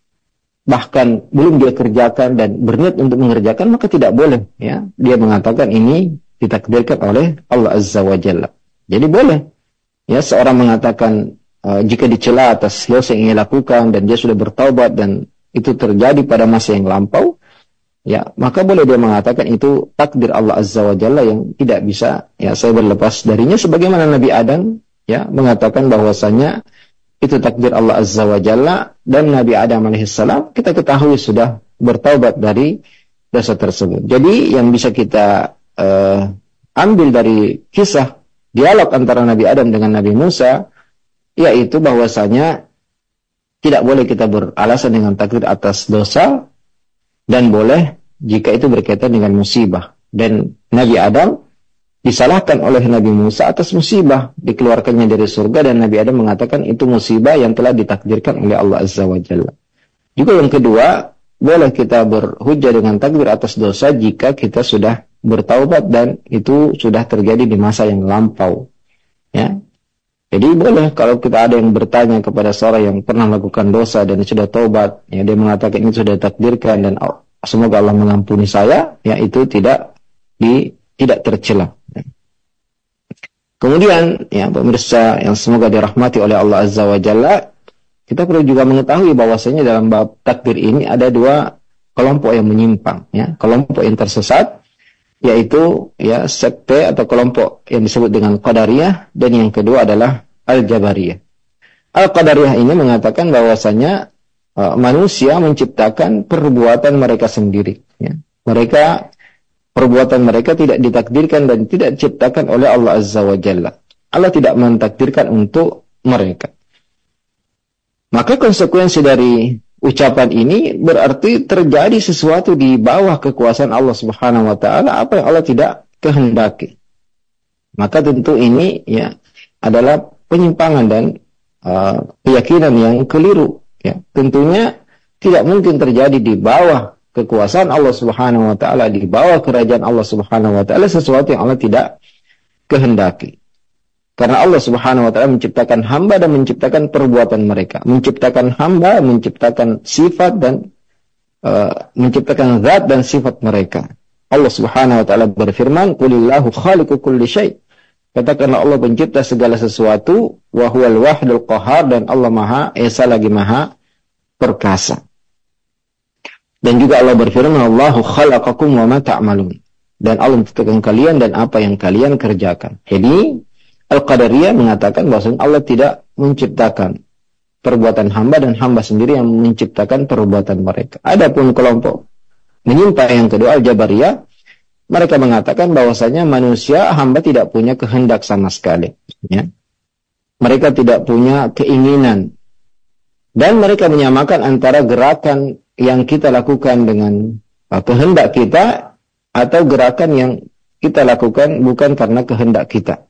bahkan belum dia kerjakan dan berniat untuk mengerjakan, maka tidak boleh ya dia mengatakan ini ditakdirkan oleh Allah Azza wa Jalla. Jadi boleh ya seorang mengatakan uh, jika dicela atas dosa yang ia lakukan dan dia sudah bertaubat dan itu terjadi pada masa yang lampau, ya maka boleh dia mengatakan itu takdir Allah Azza wa Jalla yang tidak bisa ya saya berlepas darinya, sebagaimana Nabi Adam ya mengatakan bahwasanya itu takdir Allah Azza wa Jalla, dan Nabi Adam alaihissalam kita ketahui sudah bertaubat dari dosa tersebut. Jadi yang bisa kita Uh, ambil dari kisah dialog antara Nabi Adam dengan Nabi Musa, yaitu bahwasanya tidak boleh kita beralasan dengan takdir atas dosa, dan boleh jika itu berkaitan dengan musibah. Dan Nabi Adam disalahkan oleh Nabi Musa atas musibah dikeluarkannya dari surga, dan Nabi Adam mengatakan itu musibah yang telah ditakdirkan oleh Allah Azza wa Jalla. Juga yang kedua, boleh kita berhujjah dengan takbir atas dosa jika kita sudah bertaubat dan itu sudah terjadi di masa yang lampau. Ya. Jadi boleh kalau kita ada yang bertanya kepada seorang yang pernah melakukan dosa dan sudah taubat, ya, dia mengatakan ini sudah takdirkan dan semoga Allah mengampuni saya, ya, itu tidak di tidak tercela. Kemudian, ya, pemirsa yang semoga dirahmati oleh Allah Azza wa Jalla, kita perlu juga mengetahui bahwasanya dalam bab takbir ini ada dua kelompok yang menyimpang, ya, kelompok yang tersesat, yaitu, ya, sekte atau kelompok yang disebut dengan Qadariyah, dan yang kedua adalah Al-Jabariyah. Al-Qadariyah ini mengatakan bahwasanya uh, manusia menciptakan perbuatan mereka sendiri, ya. Mereka perbuatan mereka tidak ditakdirkan dan tidak diciptakan oleh Allah Azza wa Jalla. Allah tidak mentakdirkan untuk mereka. Maka konsekuensi dari ucapan ini berarti terjadi sesuatu di bawah kekuasaan Allah Subhanahu wa taala, apa yang Allah tidak kehendaki. Maka tentu ini, ya, adalah penyimpangan dan uh, keyakinan yang keliru, ya. Tentunya tidak mungkin terjadi di bawah kekuasaan Allah Subhanahu wa taala, di bawah kerajaan Allah Subhanahu wa taala sesuatu yang Allah tidak kehendaki. Karena Allah Subhanahu wa taala menciptakan hamba dan menciptakan perbuatan mereka, menciptakan hamba, menciptakan sifat dan uh, menciptakan zat dan sifat mereka. Allah Subhanahu wa taala berfirman, "Qulillahu khaliqu kulli syai'." Katakanlah Allah pencipta segala sesuatu, wa huwal wahidul qahhar, dan Allah Maha Esa lagi Maha Perkasa. Dan juga Allah berfirman, "Allahu khalaqakum wa ma ta'malun." Dan Allah menciptakan kalian dan apa yang kalian kerjakan. Jadi Al-Qadariyah mengatakan bahwa Allah tidak menciptakan perbuatan hamba dan hamba sendiri yang menciptakan perbuatan mereka. Adapun kelompok menyimpang yang kedua, Al-Jabariyah, mereka mengatakan bahwasanya manusia hamba tidak punya kehendak sama sekali, ya. Mereka tidak punya keinginan, dan mereka menyamakan antara gerakan yang kita lakukan dengan uh, kehendak kita atau gerakan yang kita lakukan bukan karena kehendak kita.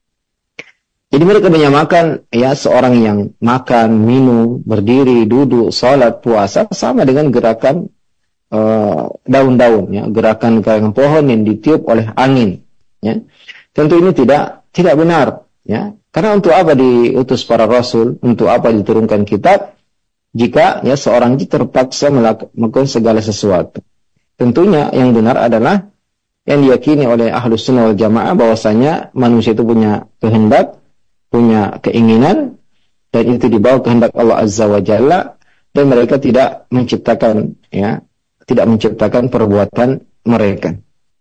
Jadi mereka menyamakan, ya, seorang yang makan, minum, berdiri, duduk, salat, puasa sama dengan gerakan uh, daun-daun, ya, gerakan gerakan pohon yang ditiup oleh angin, ya. Tentu ini tidak tidak benar, ya. Karena untuk apa diutus para rasul, untuk apa diturunkan kitab jika, ya, seorang itu terpaksa melakukan segala sesuatu. Tentunya yang benar adalah yang diyakini oleh Ahlus Sunnah wal Jamaah bahwasanya manusia itu punya kehendak, punya keinginan, dan itu di bawah kehendak Allah Azza wa Jalla, dan mereka tidak menciptakan, ya, tidak menciptakan perbuatan mereka.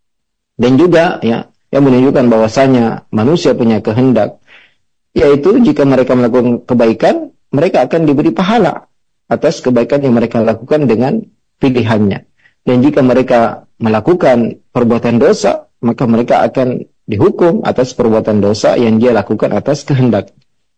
Dan juga, ya, yang menunjukkan bahwasanya manusia punya kehendak, yaitu jika mereka melakukan kebaikan, mereka akan diberi pahala atas kebaikan yang mereka lakukan dengan pilihannya. Dan jika mereka melakukan perbuatan dosa, maka mereka akan dihukum atas perbuatan dosa yang dia lakukan atas kehendak.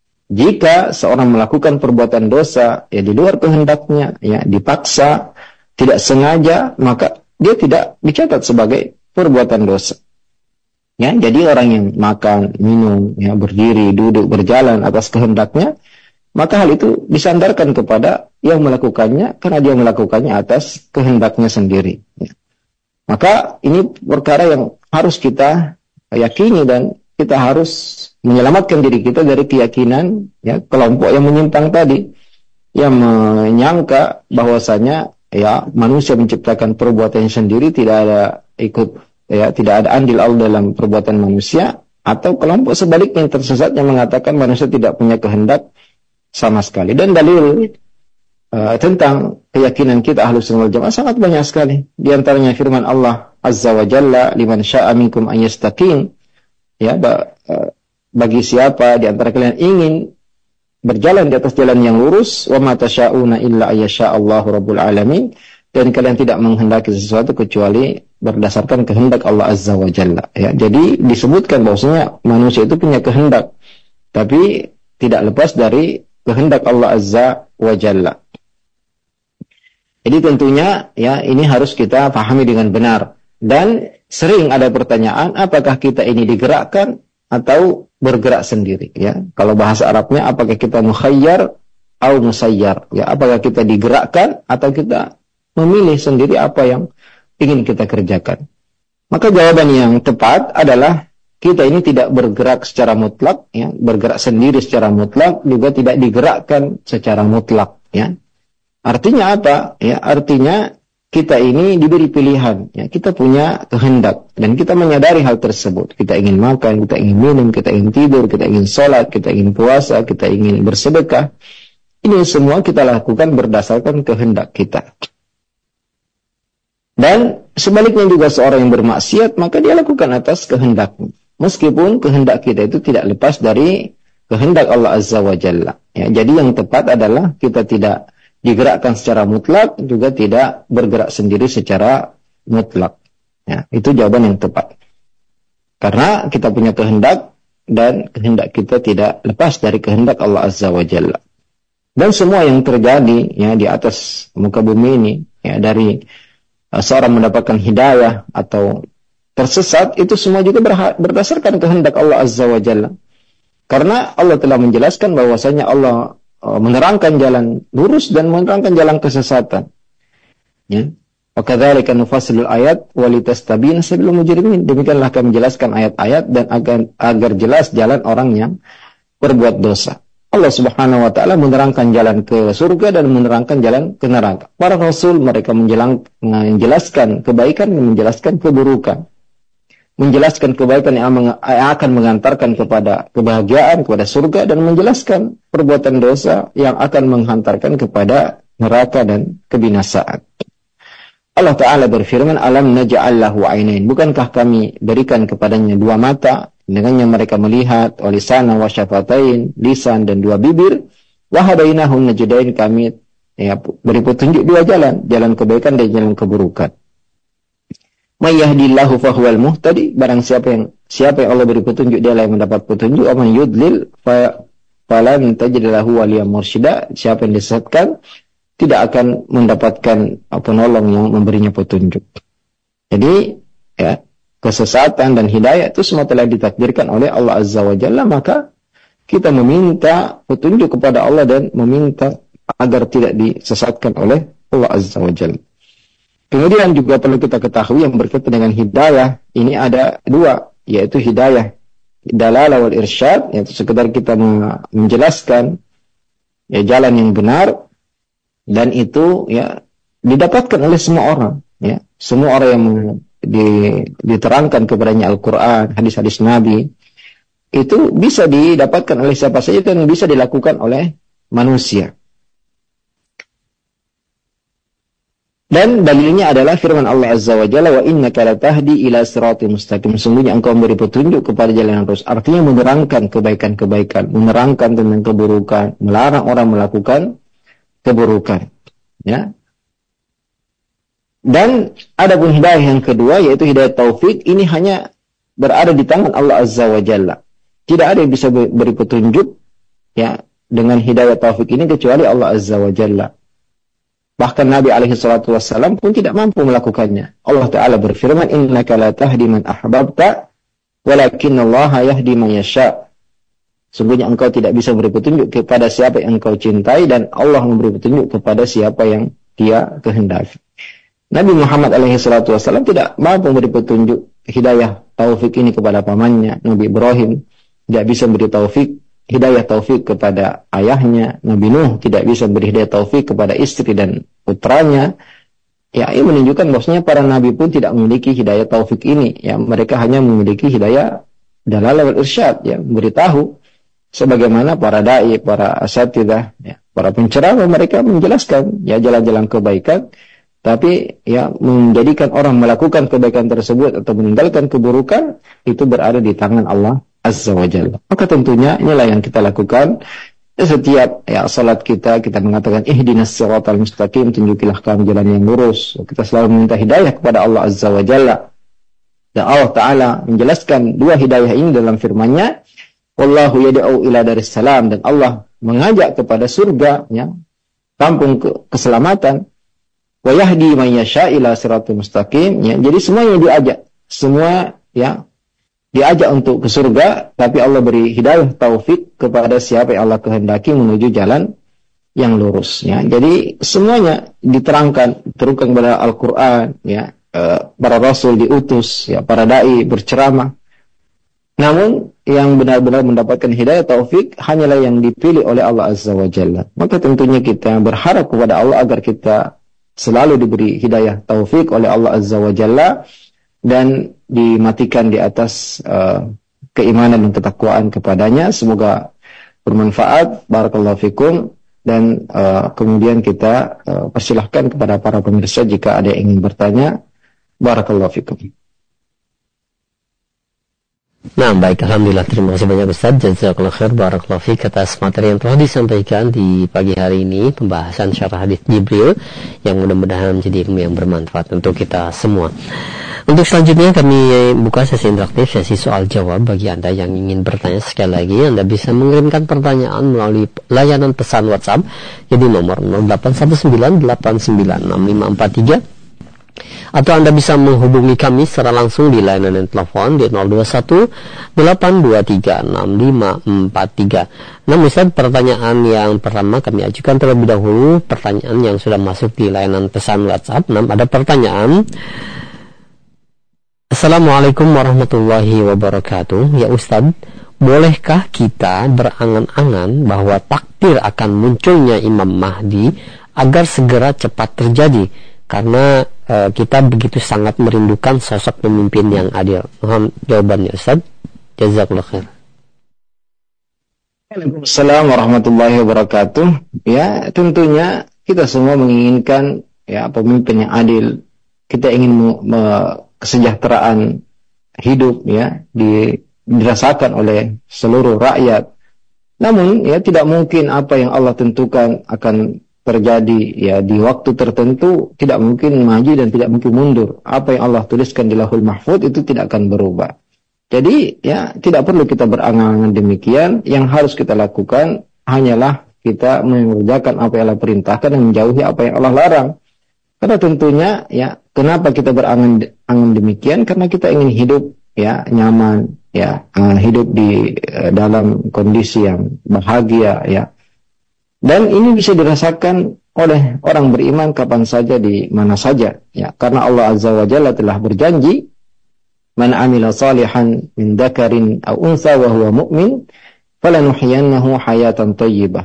Jika seorang melakukan perbuatan dosa, ya, di luar kehendaknya, ya, dipaksa, tidak sengaja, maka dia tidak dicatat sebagai perbuatan dosa. Ya, jadi orang yang makan, minum, ya, berdiri, duduk, berjalan atas kehendaknya, maka hal itu disandarkan kepada yang melakukannya karena dia melakukannya atas kehendaknya sendiri, ya. Maka ini perkara yang harus kita yakini dan kita harus menyelamatkan diri kita dari keyakinan, ya, kelompok yang menyimpang tadi, yang menyangka bahwasanya, ya, manusia menciptakan perbuatan sendiri, tidak ada ikut, ya, tidak ada andil Allah dalam perbuatan manusia, atau kelompok sebaliknya yang tersesat yang mengatakan manusia tidak punya kehendak sama sekali. Dan dalil uh, tentang keyakinan kita Ahlus Sunnah wal Jamaah sangat banyak sekali. Di antaranya firman Allah Azza wa Jalla, "Liman syaa'a minkum an yastaqim." Ya, bagi siapa di antara kalian ingin berjalan di atas jalan yang lurus, "Wa ma tasya'una illa ayyasha Allahu rabbul alamin." Dan kalian tidak menghendaki sesuatu kecuali berdasarkan kehendak Allah Azza wa Jalla. Ya, jadi disebutkan bahwasanya manusia itu punya kehendak, tapi tidak lepas dari kehendak Allah Azza wa Jalla. Jadi tentunya, ya, ini harus kita pahami dengan benar. Dan sering ada pertanyaan, apakah kita ini digerakkan atau bergerak sendiri, ya. Kalau bahasa Arabnya, apakah kita mukhayyar atau musayyar, ya, apakah kita digerakkan atau kita memilih sendiri apa yang ingin kita kerjakan. Maka jawaban yang tepat adalah kita ini tidak bergerak secara mutlak, ya, bergerak sendiri secara mutlak, juga tidak digerakkan secara mutlak. Ya. Artinya apa? Ya, artinya kita ini diberi pilihan. Ya. Kita punya kehendak dan kita menyadari hal tersebut. Kita ingin makan, kita ingin minum, kita ingin tidur, kita ingin sholat, kita ingin puasa, kita ingin bersedekah. Ini semua kita lakukan berdasarkan kehendak kita. Dan sebaliknya juga seorang yang bermaksiat, maka dia lakukan atas kehendaknya. Meskipun kehendak kita itu tidak lepas dari kehendak Allah Azza wa Jalla. Ya, jadi yang tepat adalah kita tidak digerakkan secara mutlak, juga tidak bergerak sendiri secara mutlak. Ya, itu jawaban yang tepat. Karena kita punya kehendak, dan kehendak kita tidak lepas dari kehendak Allah Azza wa Jalla. Dan semua yang terjadi ya di atas muka bumi ini, ya, dari seorang mendapatkan hidayah atau tersesat, itu semua juga berdasarkan kehendak Allah Azza wa Jalla. Karena Allah telah menjelaskan bahwasanya Allah uh, menerangkan jalan lurus dan menerangkan jalan kesesatan. Ya. Wa kadzalika nufassilul ayat wa litastabina sabilul mujrimin. Demikianlah kami menjelaskan ayat-ayat dan agar agar jelas jalan orang yang berbuat dosa. Allah Subhanahu wa taala menerangkan jalan ke surga dan menerangkan jalan ke neraka. Para rasul mereka menjelang, menjelaskan kebaikan dan menjelaskan keburukan. Menjelaskan kebaikan yang, meng, yang akan mengantarkan kepada kebahagiaan, kepada surga, dan menjelaskan perbuatan dosa yang akan menghantarkan kepada neraka dan kebinasaan. Allah Ta'ala berfirman, Alam naj'al lahu 'ainain. Bukankah kami berikan kepadanya dua mata, dengannya mereka melihat, walisana wa syafatain, lisan dan dua bibir, wa hadainahun najdain, kami ya, beri petunjuk dua jalan, jalan kebaikan dan jalan keburukan. May yahdillahu fahuwal muhtadi, barang siapa yang siapa yang Allah beri petunjuk, dia lah yang mendapat petunjuk. Wa man yudlil fa falan tajid lahu waliyan mursyida, siapa yang disesatkan tidak akan mendapatkan penolong yang memberinya petunjuk. Jadi ya, kesesatan dan hidayah itu semua telah ditakdirkan oleh Allah Azza wa Jalla, maka kita meminta petunjuk kepada Allah dan meminta agar tidak disesatkan oleh Allah Azza wa Jalla. Kemudian juga perlu kita ketahui yang berkaitan dengan hidayah, ini ada dua, yaitu hidayah dalalah wal irsyad, yaitu sekedar kita menjelaskan ya, jalan yang benar, dan itu ya didapatkan oleh semua orang, ya. Semua orang yang di, diterangkan kepadanya Al-Quran, hadis-hadis Nabi, itu bisa didapatkan oleh siapa saja dan bisa dilakukan oleh manusia. Dan dalilnya adalah firman Allah Azza wa Jalla, wa innaka latahdi ila siratal mustaqim. Sungguhnya engkau memberi petunjuk kepada jalan yang lurus. Artinya menerangkan kebaikan-kebaikan, menerangkan tentang keburukan, melarang orang melakukan keburukan. Ya. Dan ada pun hidayah yang kedua, yaitu hidayah taufik. Ini hanya berada di tangan Allah Azza wa Jalla. Tidak ada yang bisa beri petunjuk ya dengan hidayah taufik ini kecuali Allah Azza wa Jalla. Bahkan Nabi alaihi salatu wassalam pun tidak mampu melakukannya. Allah Ta'ala berfirman, innaka la tahdi man ahbabta walakinallaha yahdi man yasha. Sungguhnya engkau tidak bisa beri petunjuk kepada siapa yang engkau cintai, dan Allah memberi petunjuk kepada siapa yang dia kehendaki. Nabi Muhammad alaihi salatu wassalam tidak mampu memberi petunjuk hidayah taufik ini kepada pamannya, Nabi Ibrahim. Tidak bisa memberi taufik hidayah taufik kepada ayahnya, Nabi Nuh tidak bisa beri hidayah taufik kepada istri dan putranya. Ya, ini menunjukkan bahwasanya para nabi pun tidak memiliki hidayah taufik ini. Ya, mereka hanya memiliki hidayah dalalah wal irsyad, ya, memberitahu sebagaimana para dai, para asatidzah, ya, para penceramah, mereka menjelaskan ya jalan-jalan kebaikan, tapi ya menjadikan orang melakukan kebaikan tersebut atau meninggalkan keburukan itu berada di tangan Allah Azza wa Jalla. Maka tentunya inilah yang kita lakukan. Setiap ya salat kita, kita mengatakan ihdinas siratal mustaqim, tunjukilah kami jalan yang lurus. Kita selalu meminta hidayah kepada Allah Azza wa Jalla. Dan Allah Ta'ala menjelaskan dua hidayah ini dalam firman-Nya, wallahu yad'u ila daris salam, dan Allah mengajak kepada surga, ya, kampung ke keselamatan. Wa yahdi man yasha ila siratal mustaqim, ya. Jadi semua yang diajak, semua ya diajak untuk ke surga, tapi Allah beri hidayah taufik kepada siapa yang Allah kehendaki menuju jalan yang lurus ya. Jadi semuanya diterangkan, diterangkan kepada Al-Qur'an ya, para rasul diutus ya, para dai berceramah. Namun yang benar-benar mendapatkan hidayah taufik hanyalah yang dipilih oleh Allah Azza wa Jalla. Maka tentunya kita berharap kepada Allah agar kita selalu diberi hidayah taufik oleh Allah Azza wa Jalla dan dimatikan di atas uh, keimanan dan ketakwaan kepadanya. Semoga bermanfaat. Barakallahu fikum. Dan uh, kemudian kita uh, persilahkan kepada para pemirsa jika ada yang ingin bertanya. Barakallahu fikum. Nah, baik, alhamdulillah, terima kasih banyak Ustaz. Jazakallahu khair, barakallahu fiik atas materi yang telah disampaikan di pagi hari ini, pembahasan syarah hadits Jibril yang mudah-mudahan menjadi ilmu yang bermanfaat untuk kita semua. Untuk selanjutnya kami buka sesi interaktif, sesi soal jawab. Bagi Anda yang ingin bertanya, sekali lagi Anda bisa mengirimkan pertanyaan melalui layanan pesan WhatsApp, jadi nomor nol delapan satu sembilan delapan sembilan enam lima empat tiga, atau Anda bisa menghubungi kami secara langsung di layanan telepon di nol dua satu delapan dua tiga enam lima empat tiga. Nah, Ustaz, pertanyaan yang pertama kami ajukan terlebih dahulu, pertanyaan yang sudah masuk di layanan pesan WhatsApp. Nah, ada pertanyaan. Assalamualaikum warahmatullahi wabarakatuh. Ya Ustaz, bolehkah kita berangan-angan bahwa takdir akan munculnya Imam Mahdi agar segera cepat terjadi? Karena e, kita begitu sangat merindukan sosok pemimpin yang adil. Mohon jawabannya Ustaz. Jazakallahu khair. Waalaikumsalam warahmatullahi wabarakatuh. Ya, tentunya kita semua menginginkan ya pemimpin yang adil. Kita ingin me, me, kesejahteraan hidup ya di, dirasakan oleh seluruh rakyat. Namun ya tidak mungkin apa yang Allah tentukan akan terjadi ya di waktu tertentu, tidak mungkin maju dan tidak mungkin mundur. Apa yang Allah tuliskan di Lauhul Mahfuz itu tidak akan berubah. Jadi ya tidak perlu kita berangan-angan demikian. Yang harus kita lakukan hanyalah kita mengerjakan apa yang Allah perintahkan dan menjauhi apa yang Allah larang. Karena tentunya ya kenapa kita berangan-angan demikian? Karena kita ingin hidup ya nyaman ya, uh, hidup di uh, dalam kondisi yang bahagia ya. Dan ini bisa dirasakan oleh orang beriman kapan saja, di mana saja ya, karena Allah Azza wa Jalla telah berjanji, man amila salihan min dzakarin aw untha wa huwa mu'min falanuhyiyannahu hayatan thayyibah.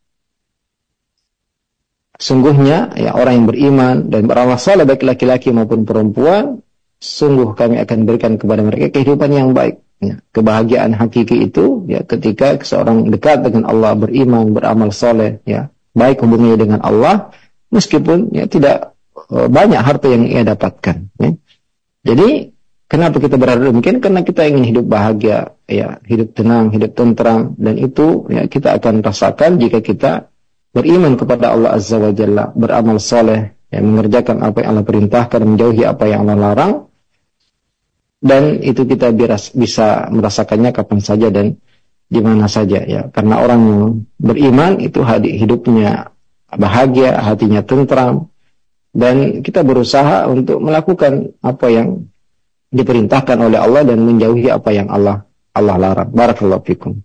Sungguhnya ya orang yang beriman dan beramal saleh baik laki-laki maupun perempuan, sungguh kami akan berikan kepada mereka kehidupan yang baik. Ya, kebahagiaan hakiki itu ya ketika seorang dekat dengan Allah, beriman, beramal saleh ya, baik hubungannya dengan Allah meskipun ya tidak uh, banyak harta yang ia dapatkan ya. Jadi kenapa kita berharap demikian? Karena kita ingin hidup bahagia ya, hidup tenang, hidup tentram, dan itu ya kita akan rasakan jika kita beriman kepada Allah Azza wa Jalla, beramal saleh ya, mengerjakan apa yang Allah perintahkan, menjauhi apa yang Allah larang. Dan itu kita biras, bisa merasakannya kapan saja dan di mana saja ya. Karena orang yang beriman itu hidupnya bahagia, hatinya tentram, dan kita berusaha untuk melakukan apa yang diperintahkan oleh Allah dan menjauhi apa yang Allah Allah larang. Barakallahu fikum.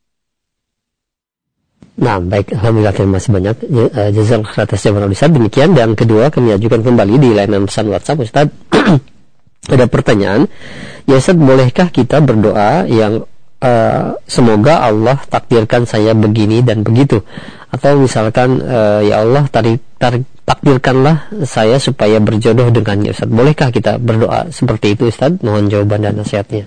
Nah, baik, alhamdulillah, terima kasih banyak jazakallahu khairan atas jawaban Ustaz. Demikian, dan kedua kami ajukan kembali di layanan pesan WhatsApp Ustaz. Ada pertanyaan, ya Ustaz, bolehkah kita berdoa yang uh, semoga Allah takdirkan saya begini dan begitu, atau misalkan uh, ya Allah tarik, tarik, takdirkanlah saya supaya berjodoh dengannya Ustaz. Bolehkah kita berdoa seperti itu Ustaz? Mohon jawaban dan nasihatnya.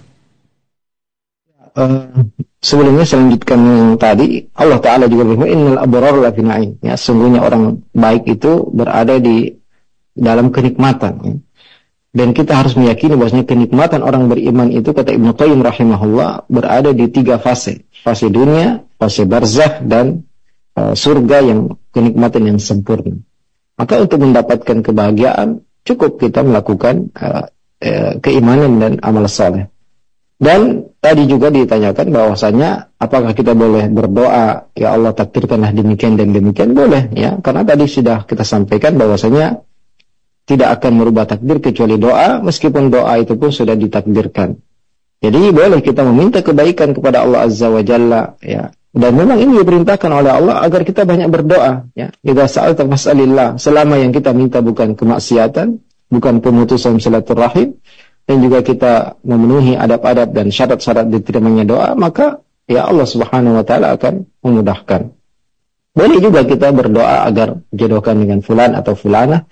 Uh, sebelumnya saya lanjutkan yang tadi. Allah Ta'ala juga berfirman, innal abrar lafi na'im. Ya, sungguhnya orang baik itu berada di dalam kenikmatan ya. Dan kita harus meyakini bahwasanya kenikmatan orang beriman itu, kata Ibnu Qayyim rahimahullah, berada di tiga fase. Fase dunia, fase barzakh, dan uh, surga yang kenikmatan yang sempurna. Maka untuk mendapatkan kebahagiaan, cukup kita melakukan uh, uh, keimanan dan amal saleh. Dan tadi juga ditanyakan bahwasanya apakah kita boleh berdoa, ya Allah takdirkanlah demikian dan demikian? Boleh ya, karena tadi sudah kita sampaikan bahwasanya tidak akan merubah takdir kecuali doa, meskipun doa itu pun sudah ditakdirkan. Jadi boleh kita meminta kebaikan kepada Allah Azza wa Jalla ya, Dan memang ini diperintahkan oleh Allah agar kita banyak berdoa, ya. Idza sa'alta fas'alillah, selama yang kita minta bukan kemaksiatan, bukan pemutusan silaturahim, dan juga kita memenuhi adab-adab dan syarat-syarat diterimanya doa, maka ya Allah Subhanahu wa taala akan memudahkan. Boleh juga kita berdoa agar jodohkan dengan fulan atau fulana,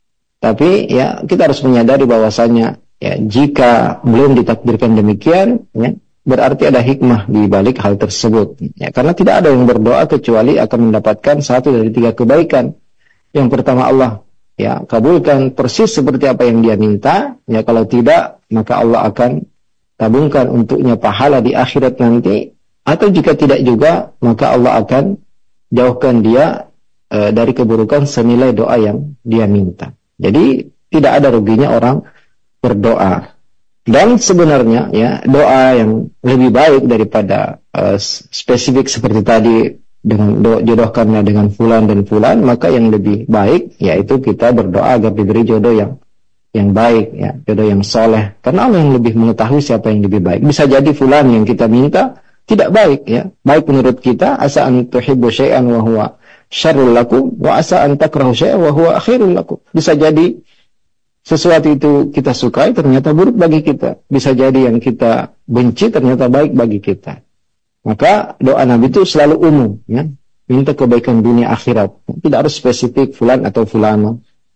tapi ya kita harus menyadari bahwasanya ya jika belum ditakdirkan demikian, ya, berarti ada hikmah di balik hal tersebut. Ya, karena tidak ada yang berdoa kecuali akan mendapatkan satu dari tiga kebaikan. Yang pertama, Allah ya kabulkan persis seperti apa yang dia minta. Ya, kalau tidak, maka Allah akan tabungkan untuknya pahala di akhirat nanti. Atau jika tidak juga, maka Allah akan jauhkan dia e, dari keburukan senilai doa yang dia minta. Jadi tidak ada ruginya orang berdoa. Dan sebenarnya ya doa yang lebih baik daripada uh, spesifik seperti tadi dengan do, jodohkannya dengan fulan dan fulan, maka yang lebih baik yaitu kita berdoa agar diberi jodoh yang yang baik, ya, jodoh yang soleh. Karena Allah yang lebih mengetahui siapa yang lebih baik. Bisa jadi fulan yang kita minta tidak baik, ya, baik menurut kita. Asa an tuhibbu syai'an wa huwa syarrul lakum wa asa an takrahu syai'an wa huwa khairul lakum. Bisa jadi sesuatu itu kita sukai ternyata buruk bagi kita. Bisa jadi yang kita benci ternyata baik bagi kita. Maka doa Nabi itu selalu umum, ya. Minta kebaikan dunia akhirat. Tidak harus spesifik fulan atau fulana.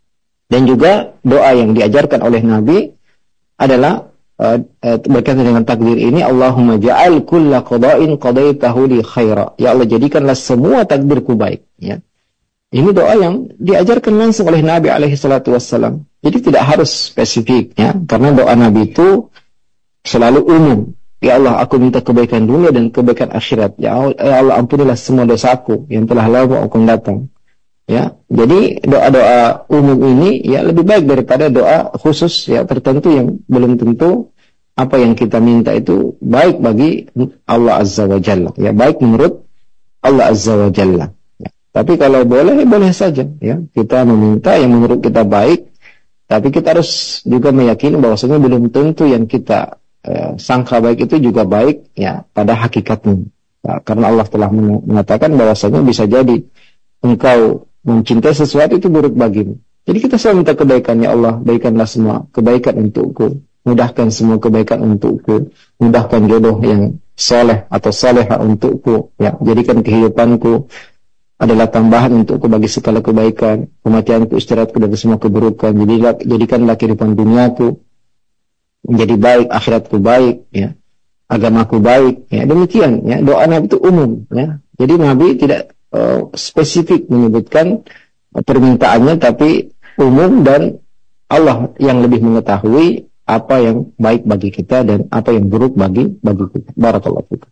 Dan juga doa yang diajarkan oleh Nabi adalah uh, uh, berkaitan dengan takdir ini, Allahumma ja'al kulla qada'in qadaitahu li khaira. Ya Allah, jadikanlah semua takdirku baik, ya. Ini doa yang diajarkan langsung oleh Nabi alaihi salatu wassalam. Jadi tidak harus spesifik, ya, karena doa Nabi itu selalu umum. Ya Allah, aku minta kebaikan dunia dan kebaikan akhirat. Ya Allah, ampunilah semua dosaku yang telah lalu akan datang. Ya, jadi doa-doa umum ini ya lebih baik daripada doa khusus ya tertentu yang belum tentu apa yang kita minta itu baik bagi Allah Azza wa Jalla. Ya, baik menurut Allah Azza wa Jalla. Tapi kalau boleh, boleh saja, ya. Kita meminta yang menurut kita baik, tapi kita harus juga meyakini bahwasanya belum tentu yang kita eh, sangka baik itu juga baik, ya, pada hakikatnya. Nah, karena Allah telah mengatakan bahwasanya bisa jadi engkau mencintai sesuatu itu buruk bagimu. Jadi kita selalu minta kebaikan, ya Allah, berikanlah semua kebaikan untukku, mudahkan semua kebaikan untukku, mudahkan jodoh yang soleh atau salehah untukku, ya, jadikan kehidupanku adalah tambahan untukku bagi segala kebaikan, kematianku, istirahatku dari semua keburukan. Jadi jadikanlah kehidupan duniaku menjadi baik, akhiratku baik, ya, agamaku baik, ya. Demikian, ya, doa Nabi itu umum, ya. Jadi Nabi tidak uh, spesifik menyebutkan uh, permintaannya, tapi umum, dan Allah yang lebih mengetahui apa yang baik bagi kita dan apa yang buruk bagi bagi kita. Barakallahu fikum.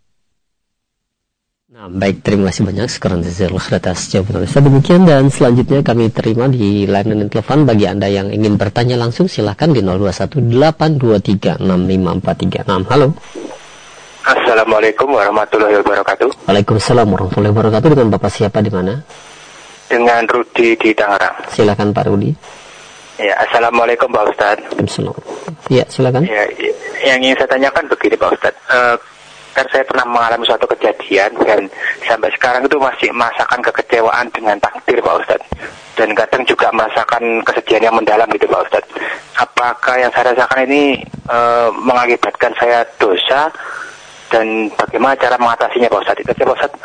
Nah, baik, terima kasih banyak sekarang atas jawaban Ustaz. Demikian, dan selanjutnya kami terima di layanan telepon. Bagi Anda yang ingin bertanya langsung, silakan di nol dua satu delapan dua tiga enam lima empat tiga enam. Halo. Assalamualaikum warahmatullahi wabarakatuh. Waalaikumsalam warahmatullahi wabarakatuh. Dengan Bapak siapa, di mana? Dengan Rudi di Tangerang. Silakan Pak Rudi. Ya, Assalamualaikum Pak Ustadz. Waalaikumsalam. Ya, silakan. Ya, yang ingin saya tanyakan begini Pak Ustadz. Uh, Kan saya pernah mengalami suatu kejadian dan sampai sekarang itu masih merasakan kekecewaan dengan takdir Pak Ustadz. Dan kadang juga merasakan kesedihan yang mendalam gitu Pak Ustadz. Apakah yang saya rasakan ini e, mengakibatkan saya dosa, dan bagaimana cara mengatasinya Pak Ustadz? Itu Pak Ustadz.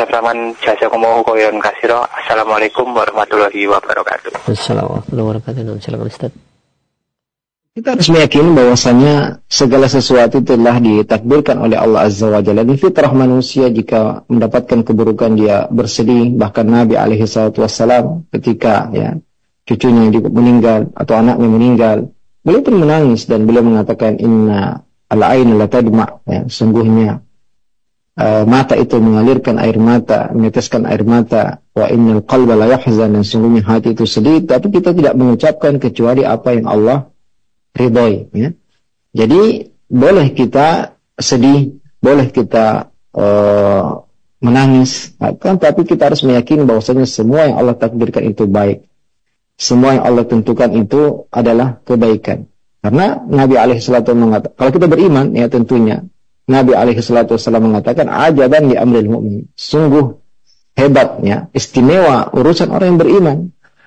Assalamualaikum warahmatullahi wabarakatuh. Assalamualaikum warahmatullahi wabarakatuh. Silakan Ustadz. Kita harus meyakini bahwasanya segala sesuatu telah ditakdirkan oleh Allah Azza wa Jalla. Di fitrah manusia jika mendapatkan keburukan dia bersedih. Bahkan Nabi alaihi salatu wassalam ketika ya cucunya meninggal atau anaknya meninggal, beliau pun menangis dan beliau mengatakan inna al-aina la tadma, ya, sungguhnya uh, mata itu mengalirkan air mata, meneteskan air mata, wa innal qalba la yahzan, dan sungguhnya hati itu sedih, tapi kita tidak mengucapkan kecuali apa yang Allah ridhoi, ya. Jadi boleh kita sedih, boleh kita uh, menangis, kan, tapi kita harus meyakini bahwasanya semua yang Allah takdirkan itu baik. Semua yang Allah tentukan itu adalah kebaikan. Karena Nabi alaihi salatu mengatakan, kalau kita beriman, ya tentunya Nabi alaihi salatu wasallam mengatakan, ajaban li amril mu'min. Sungguh hebatnya, istimewa urusan orang yang beriman.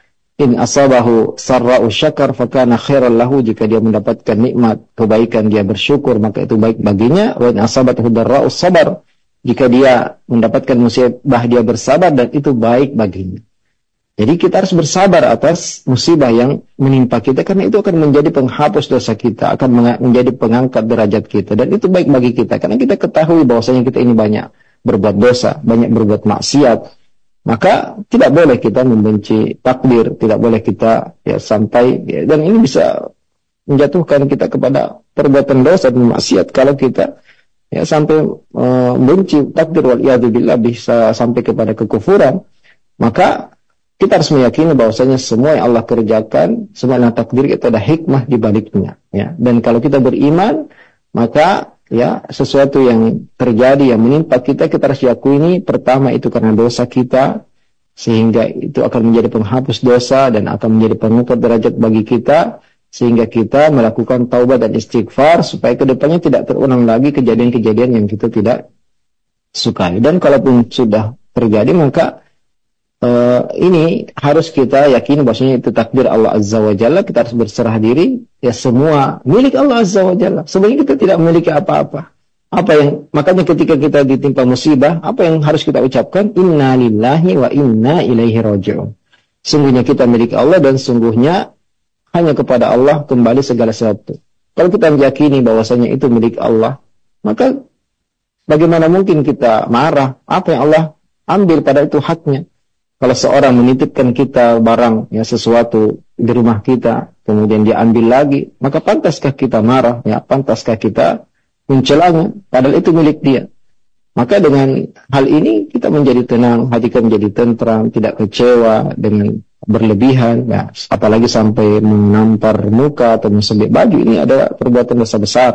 In asabahu sarra'u syakar fakana khairan lahu. Jika dia mendapatkan nikmat, kebaikan, dia bersyukur, maka itu baik baginya. Wa in asabathu darra'u sabar. Jika dia mendapatkan musibah, dia bersabar, dan itu baik baginya. Jadi kita harus bersabar atas musibah yang menimpa kita, karena itu akan menjadi penghapus dosa kita, akan menjadi pengangkat derajat kita, dan itu baik bagi kita, karena kita ketahui bahwasanya kita ini banyak berbuat dosa, banyak berbuat maksiat. Maka tidak boleh kita membenci takdir, tidak boleh kita ya sampai ya, dan ini bisa menjatuhkan kita kepada perbuatan dosa dan maksiat kalau kita ya sampai membenci uh, takdir, wal iyadzubillah, bisa sampai kepada kekufuran. Maka kita harus meyakini bahwasanya semua yang Allah kerjakan, semua yang takdir itu ada hikmah di baliknya, ya. Dan kalau kita beriman, maka ya sesuatu yang terjadi yang menimpa kita, kita harus yakini pertama itu karena dosa kita, sehingga itu akan menjadi penghapus dosa dan akan menjadi pengangkat derajat bagi kita, sehingga kita melakukan taubat dan istighfar supaya kedepannya tidak terulang lagi kejadian-kejadian yang kita tidak sukai. Dan kalaupun sudah terjadi, maka Uh, ini harus kita yakini bahwasanya itu takdir Allah Azza wa Jalla. Kita harus berserah diri, ya semua milik Allah Azza wa Jalla. Sebenarnya kita tidak memiliki apa-apa. Apa yang makanya ketika kita ditimpa musibah, apa yang harus kita ucapkan? Inna lillahi wa inna ilaihi raji'un. Sungguhnya kita milik Allah, dan sungguhnya hanya kepada Allah kembali segala sesuatu. Kalau kita meyakini bahwasanya itu milik Allah, maka bagaimana mungkin kita marah? Apa yang Allah ambil pada itu haknya. Kalau seorang menitipkan kita barang, ya sesuatu di rumah kita, kemudian dia ambil lagi, maka pantaskah kita marah? Ya, pantaskah kita mencelanya? Padahal itu milik dia. Maka dengan hal ini kita menjadi tenang, hati kita menjadi tentram, tidak kecewa dengan berlebihan. Ya, apalagi sampai menampar muka atau mensebik baju, ini adalah perbuatan dosa besar.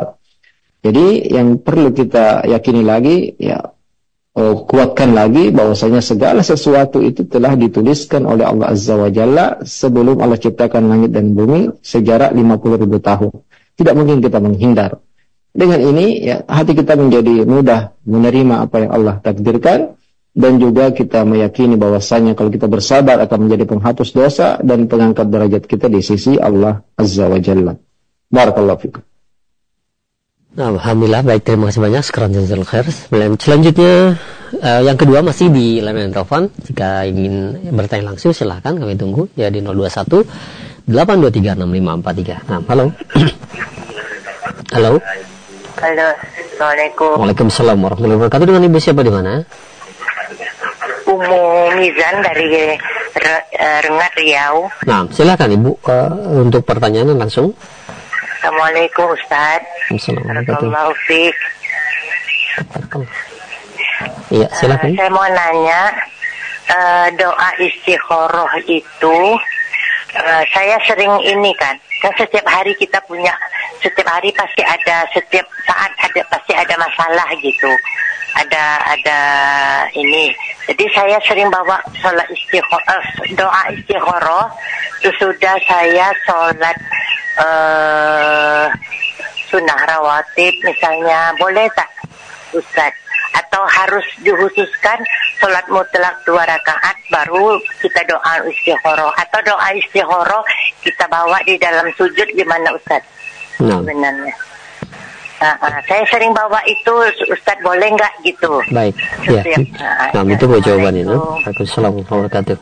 Jadi yang perlu kita yakini lagi, ya. Oh, kuatkan lagi bahwasanya segala sesuatu itu telah dituliskan oleh Allah Azza wa Jalla sebelum Allah ciptakan langit dan bumi sejarak lima puluh ribu tahun. Tidak mungkin kita menghindar. Dengan ini ya hati kita menjadi mudah menerima apa yang Allah takdirkan, dan juga kita meyakini bahwasanya kalau kita bersabar akan menjadi penghapus dosa dan pengangkat derajat kita di sisi Allah Azza wa Jalla. Barakallahu fikum. Nah, alhamdulillah, baik, terima kasih banyak. Sekarang jazakallahu khair. Selanjutnya uh, yang kedua masih di layanan telepon. Jika ingin bertanya langsung silakan, kami tunggu ya di nol dua satu delapan dua tiga enam lima empat tiga. Nah, halo. Halo. Halo. Assalamualaikum. Waalaikumsalam warahmatullahi wabarakatuh. Dengan ibu siapa di mana? Umu Mizan dari Rengat Riau. Nah, silakan ibu uh, untuk pertanyaan langsung. Assalamualaikum Ustaz. Assalamualaikum. Iya, silakan. Uh, saya mau nanya, uh, doa istikharah itu uh, saya sering ini kan, kan setiap hari kita punya, setiap hari pasti ada, setiap saat ada pasti ada masalah gitu, ada ada ini. Jadi saya sering bawa sholat istikharah, uh, doa istikharah sesudah saya sholat Uh, sunnah rawatib misalnya, boleh tak Ustaz? Atau harus dikhususkan sholat mutlak dua rakaat baru kita doa istikharah, atau doa istikharah kita bawa di dalam sujud gimana Ustaz? Nah. Sebenarnya uh, uh, saya sering bawa itu Ustaz, boleh nggak gitu? Baik, ya. Nah, itu buat jawabannya. Assalamualaikum warahmatullahi wabarakatuh.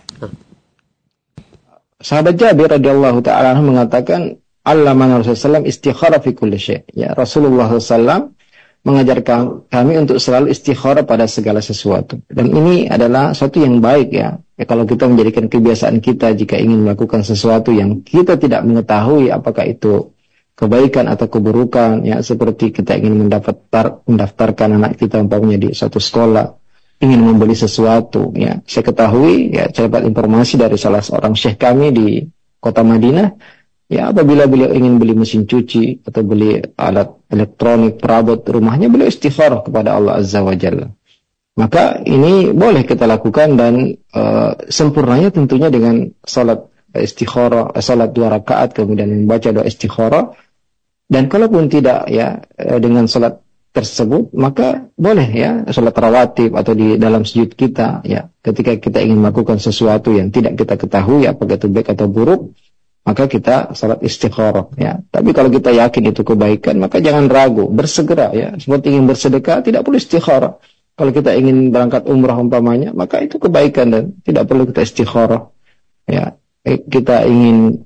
Sahabat Jabir radhiyallahu ta'ala mengatakan, Allamana Rasulullah sallallahu alaihi wasallam istikharah fi kulli syai'. Ya, Rasulullah sallallahu alaihi wasallam mengajarkan kami untuk selalu istikharah pada segala sesuatu. Dan ini adalah sesuatu yang baik ya. Ya, kalau kita menjadikan kebiasaan kita jika ingin melakukan sesuatu yang kita tidak mengetahui apakah itu kebaikan atau keburukan, ya seperti kita ingin mendaftar, mendaftarkan anak kita umpamanya di suatu sekolah, ingin membeli sesuatu, ya saya ketahui, ya saya dapat informasi dari salah seorang syekh kami di kota Madinah, ya apabila beliau ingin beli mesin cuci atau beli alat elektronik perabot rumahnya, beliau istikharah kepada Allah Azza wa Jalla. Maka ini boleh kita lakukan, dan uh, sempurnanya tentunya dengan salat istikharah, salat dua rakaat kemudian membaca doa istikharah. Dan kalaupun tidak, ya dengan salat tersebut, maka boleh ya salat rawatib atau di dalam sujud kita ya, ketika kita ingin melakukan sesuatu yang tidak kita ketahui apakah itu baik atau buruk, maka kita salat istikharah ya. Tapi kalau kita yakin itu kebaikan, maka jangan ragu, bersegera ya. Seperti ingin bersedekah tidak perlu istikharah. Kalau kita ingin berangkat umrah umpamanya, maka itu kebaikan dan tidak perlu kita istikharah ya. Kita ingin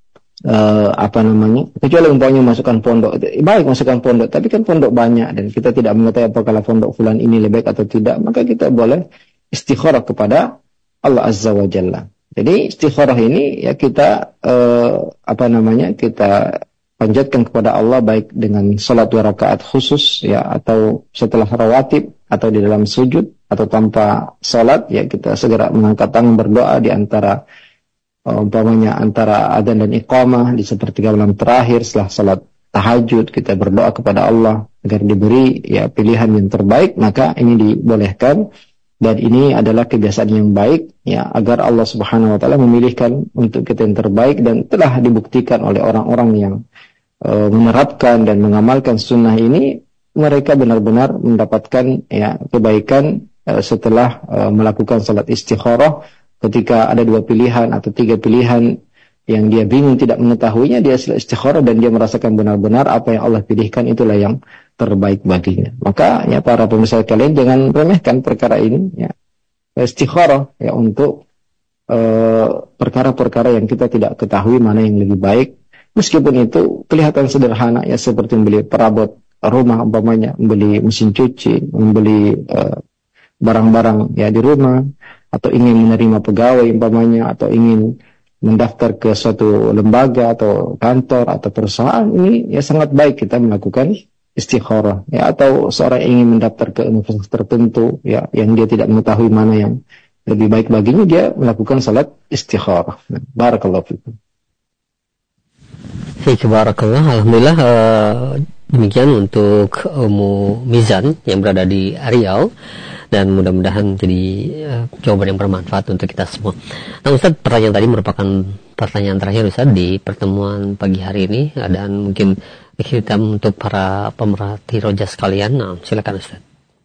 Uh, apa namanya, kecuali umpamanya masukkan pondok, baik masukkan pondok, tapi kan pondok banyak dan kita tidak mengetahui apakah pondok fulan ini lebih baik atau tidak, maka kita boleh istikharah kepada Allah Azza wa Jalla. Jadi istikharah ini ya kita uh, apa namanya, kita panjatkan kepada Allah baik dengan salat dua rakaat khusus ya, atau setelah rawatib, atau di dalam sujud, atau tanpa salat ya, kita segera mengangkat tangan berdoa di antara umpamanya antara adzan dan iqamah di sepertiga malam terakhir setelah salat tahajud, kita berdoa kepada Allah agar diberi ya pilihan yang terbaik, maka ini dibolehkan dan ini adalah kebiasaan yang baik ya, agar Allah Subhanahu wa taala memilihkan untuk kita yang terbaik, dan telah dibuktikan oleh orang-orang yang uh, menerapkan dan mengamalkan sunnah ini, mereka benar-benar mendapatkan ya kebaikan uh, setelah uh, melakukan salat istikharah. Ketika ada dua pilihan atau tiga pilihan yang dia bingung tidak mengetahuinya, dia istikharah dan dia merasakan benar-benar apa yang Allah pilihkan itulah yang terbaik baginya. Maka ya para pemirsa kalian, jangan remehkan perkara ini ya. Istikharah ya untuk uh, perkara-perkara yang kita tidak ketahui mana yang lebih baik. Meskipun itu kelihatan sederhana ya, seperti membeli perabot rumah umpamanya, membeli mesin cuci, membeli uh, barang-barang ya di rumah, atau ingin menerima pegawai umpamanya, atau ingin mendaftar ke suatu lembaga atau kantor atau perusahaan, ini ya sangat baik kita melakukan istikharah ya. Atau seorang ingin mendaftar ke universitas tertentu ya, yang dia tidak mengetahui mana yang lebih baik baginya, dia melakukan salat istikharah. Barakallahu fikum. Baik, barakallah. Alhamdulillah, uh, demikian untuk Ummu Mizan yang berada di Riau. Dan mudah-mudahan jadi uh, jawaban yang bermanfaat untuk kita semua. Nah Ustaz, pertanyaan tadi merupakan pertanyaan terakhir Ustaz di pertemuan pagi hari ini, dan mungkin kita untuk para pemerhati roja sekalian. Nah silakan Ustaz.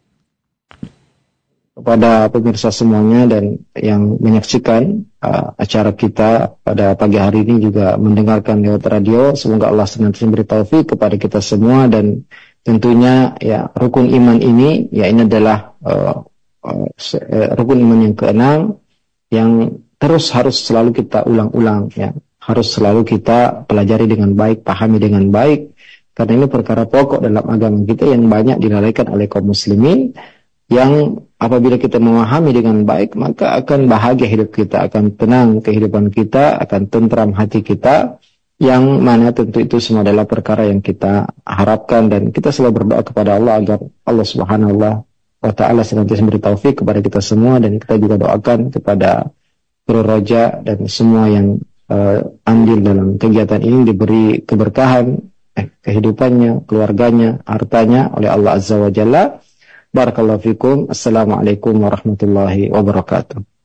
Kepada pemirsa semuanya dan yang menyaksikan uh, acara kita pada pagi hari ini, juga mendengarkan lewat radio, semoga Allah senantiasa memberi taufik kepada kita semua. Dan tentunya ya rukun iman ini ya, ini adalah uh, uh, rukun iman yang keenam yang terus harus selalu kita ulang-ulang ya, harus selalu kita pelajari dengan baik, pahami dengan baik, karena ini perkara pokok dalam agama kita yang banyak dilalaikan oleh kaum muslimin, yang apabila kita memahami dengan baik, maka akan bahagia hidup kita, akan tenang kehidupan kita, akan tentram hati kita, yang mana tentu itu semua adalah perkara yang kita harapkan. Dan kita selalu berdoa kepada Allah agar Allah Subhanahu wa taala senantiasa memberi taufik kepada kita semua. Dan kita juga doakan kepada Guru Roja dan semua yang uh, andil dalam kegiatan ini diberi keberkahan eh, kehidupannya, keluarganya, hartanya oleh Allah Azza wa Jalla. Barakallahu fikum. Assalamualaikum warahmatullahi wabarakatuh.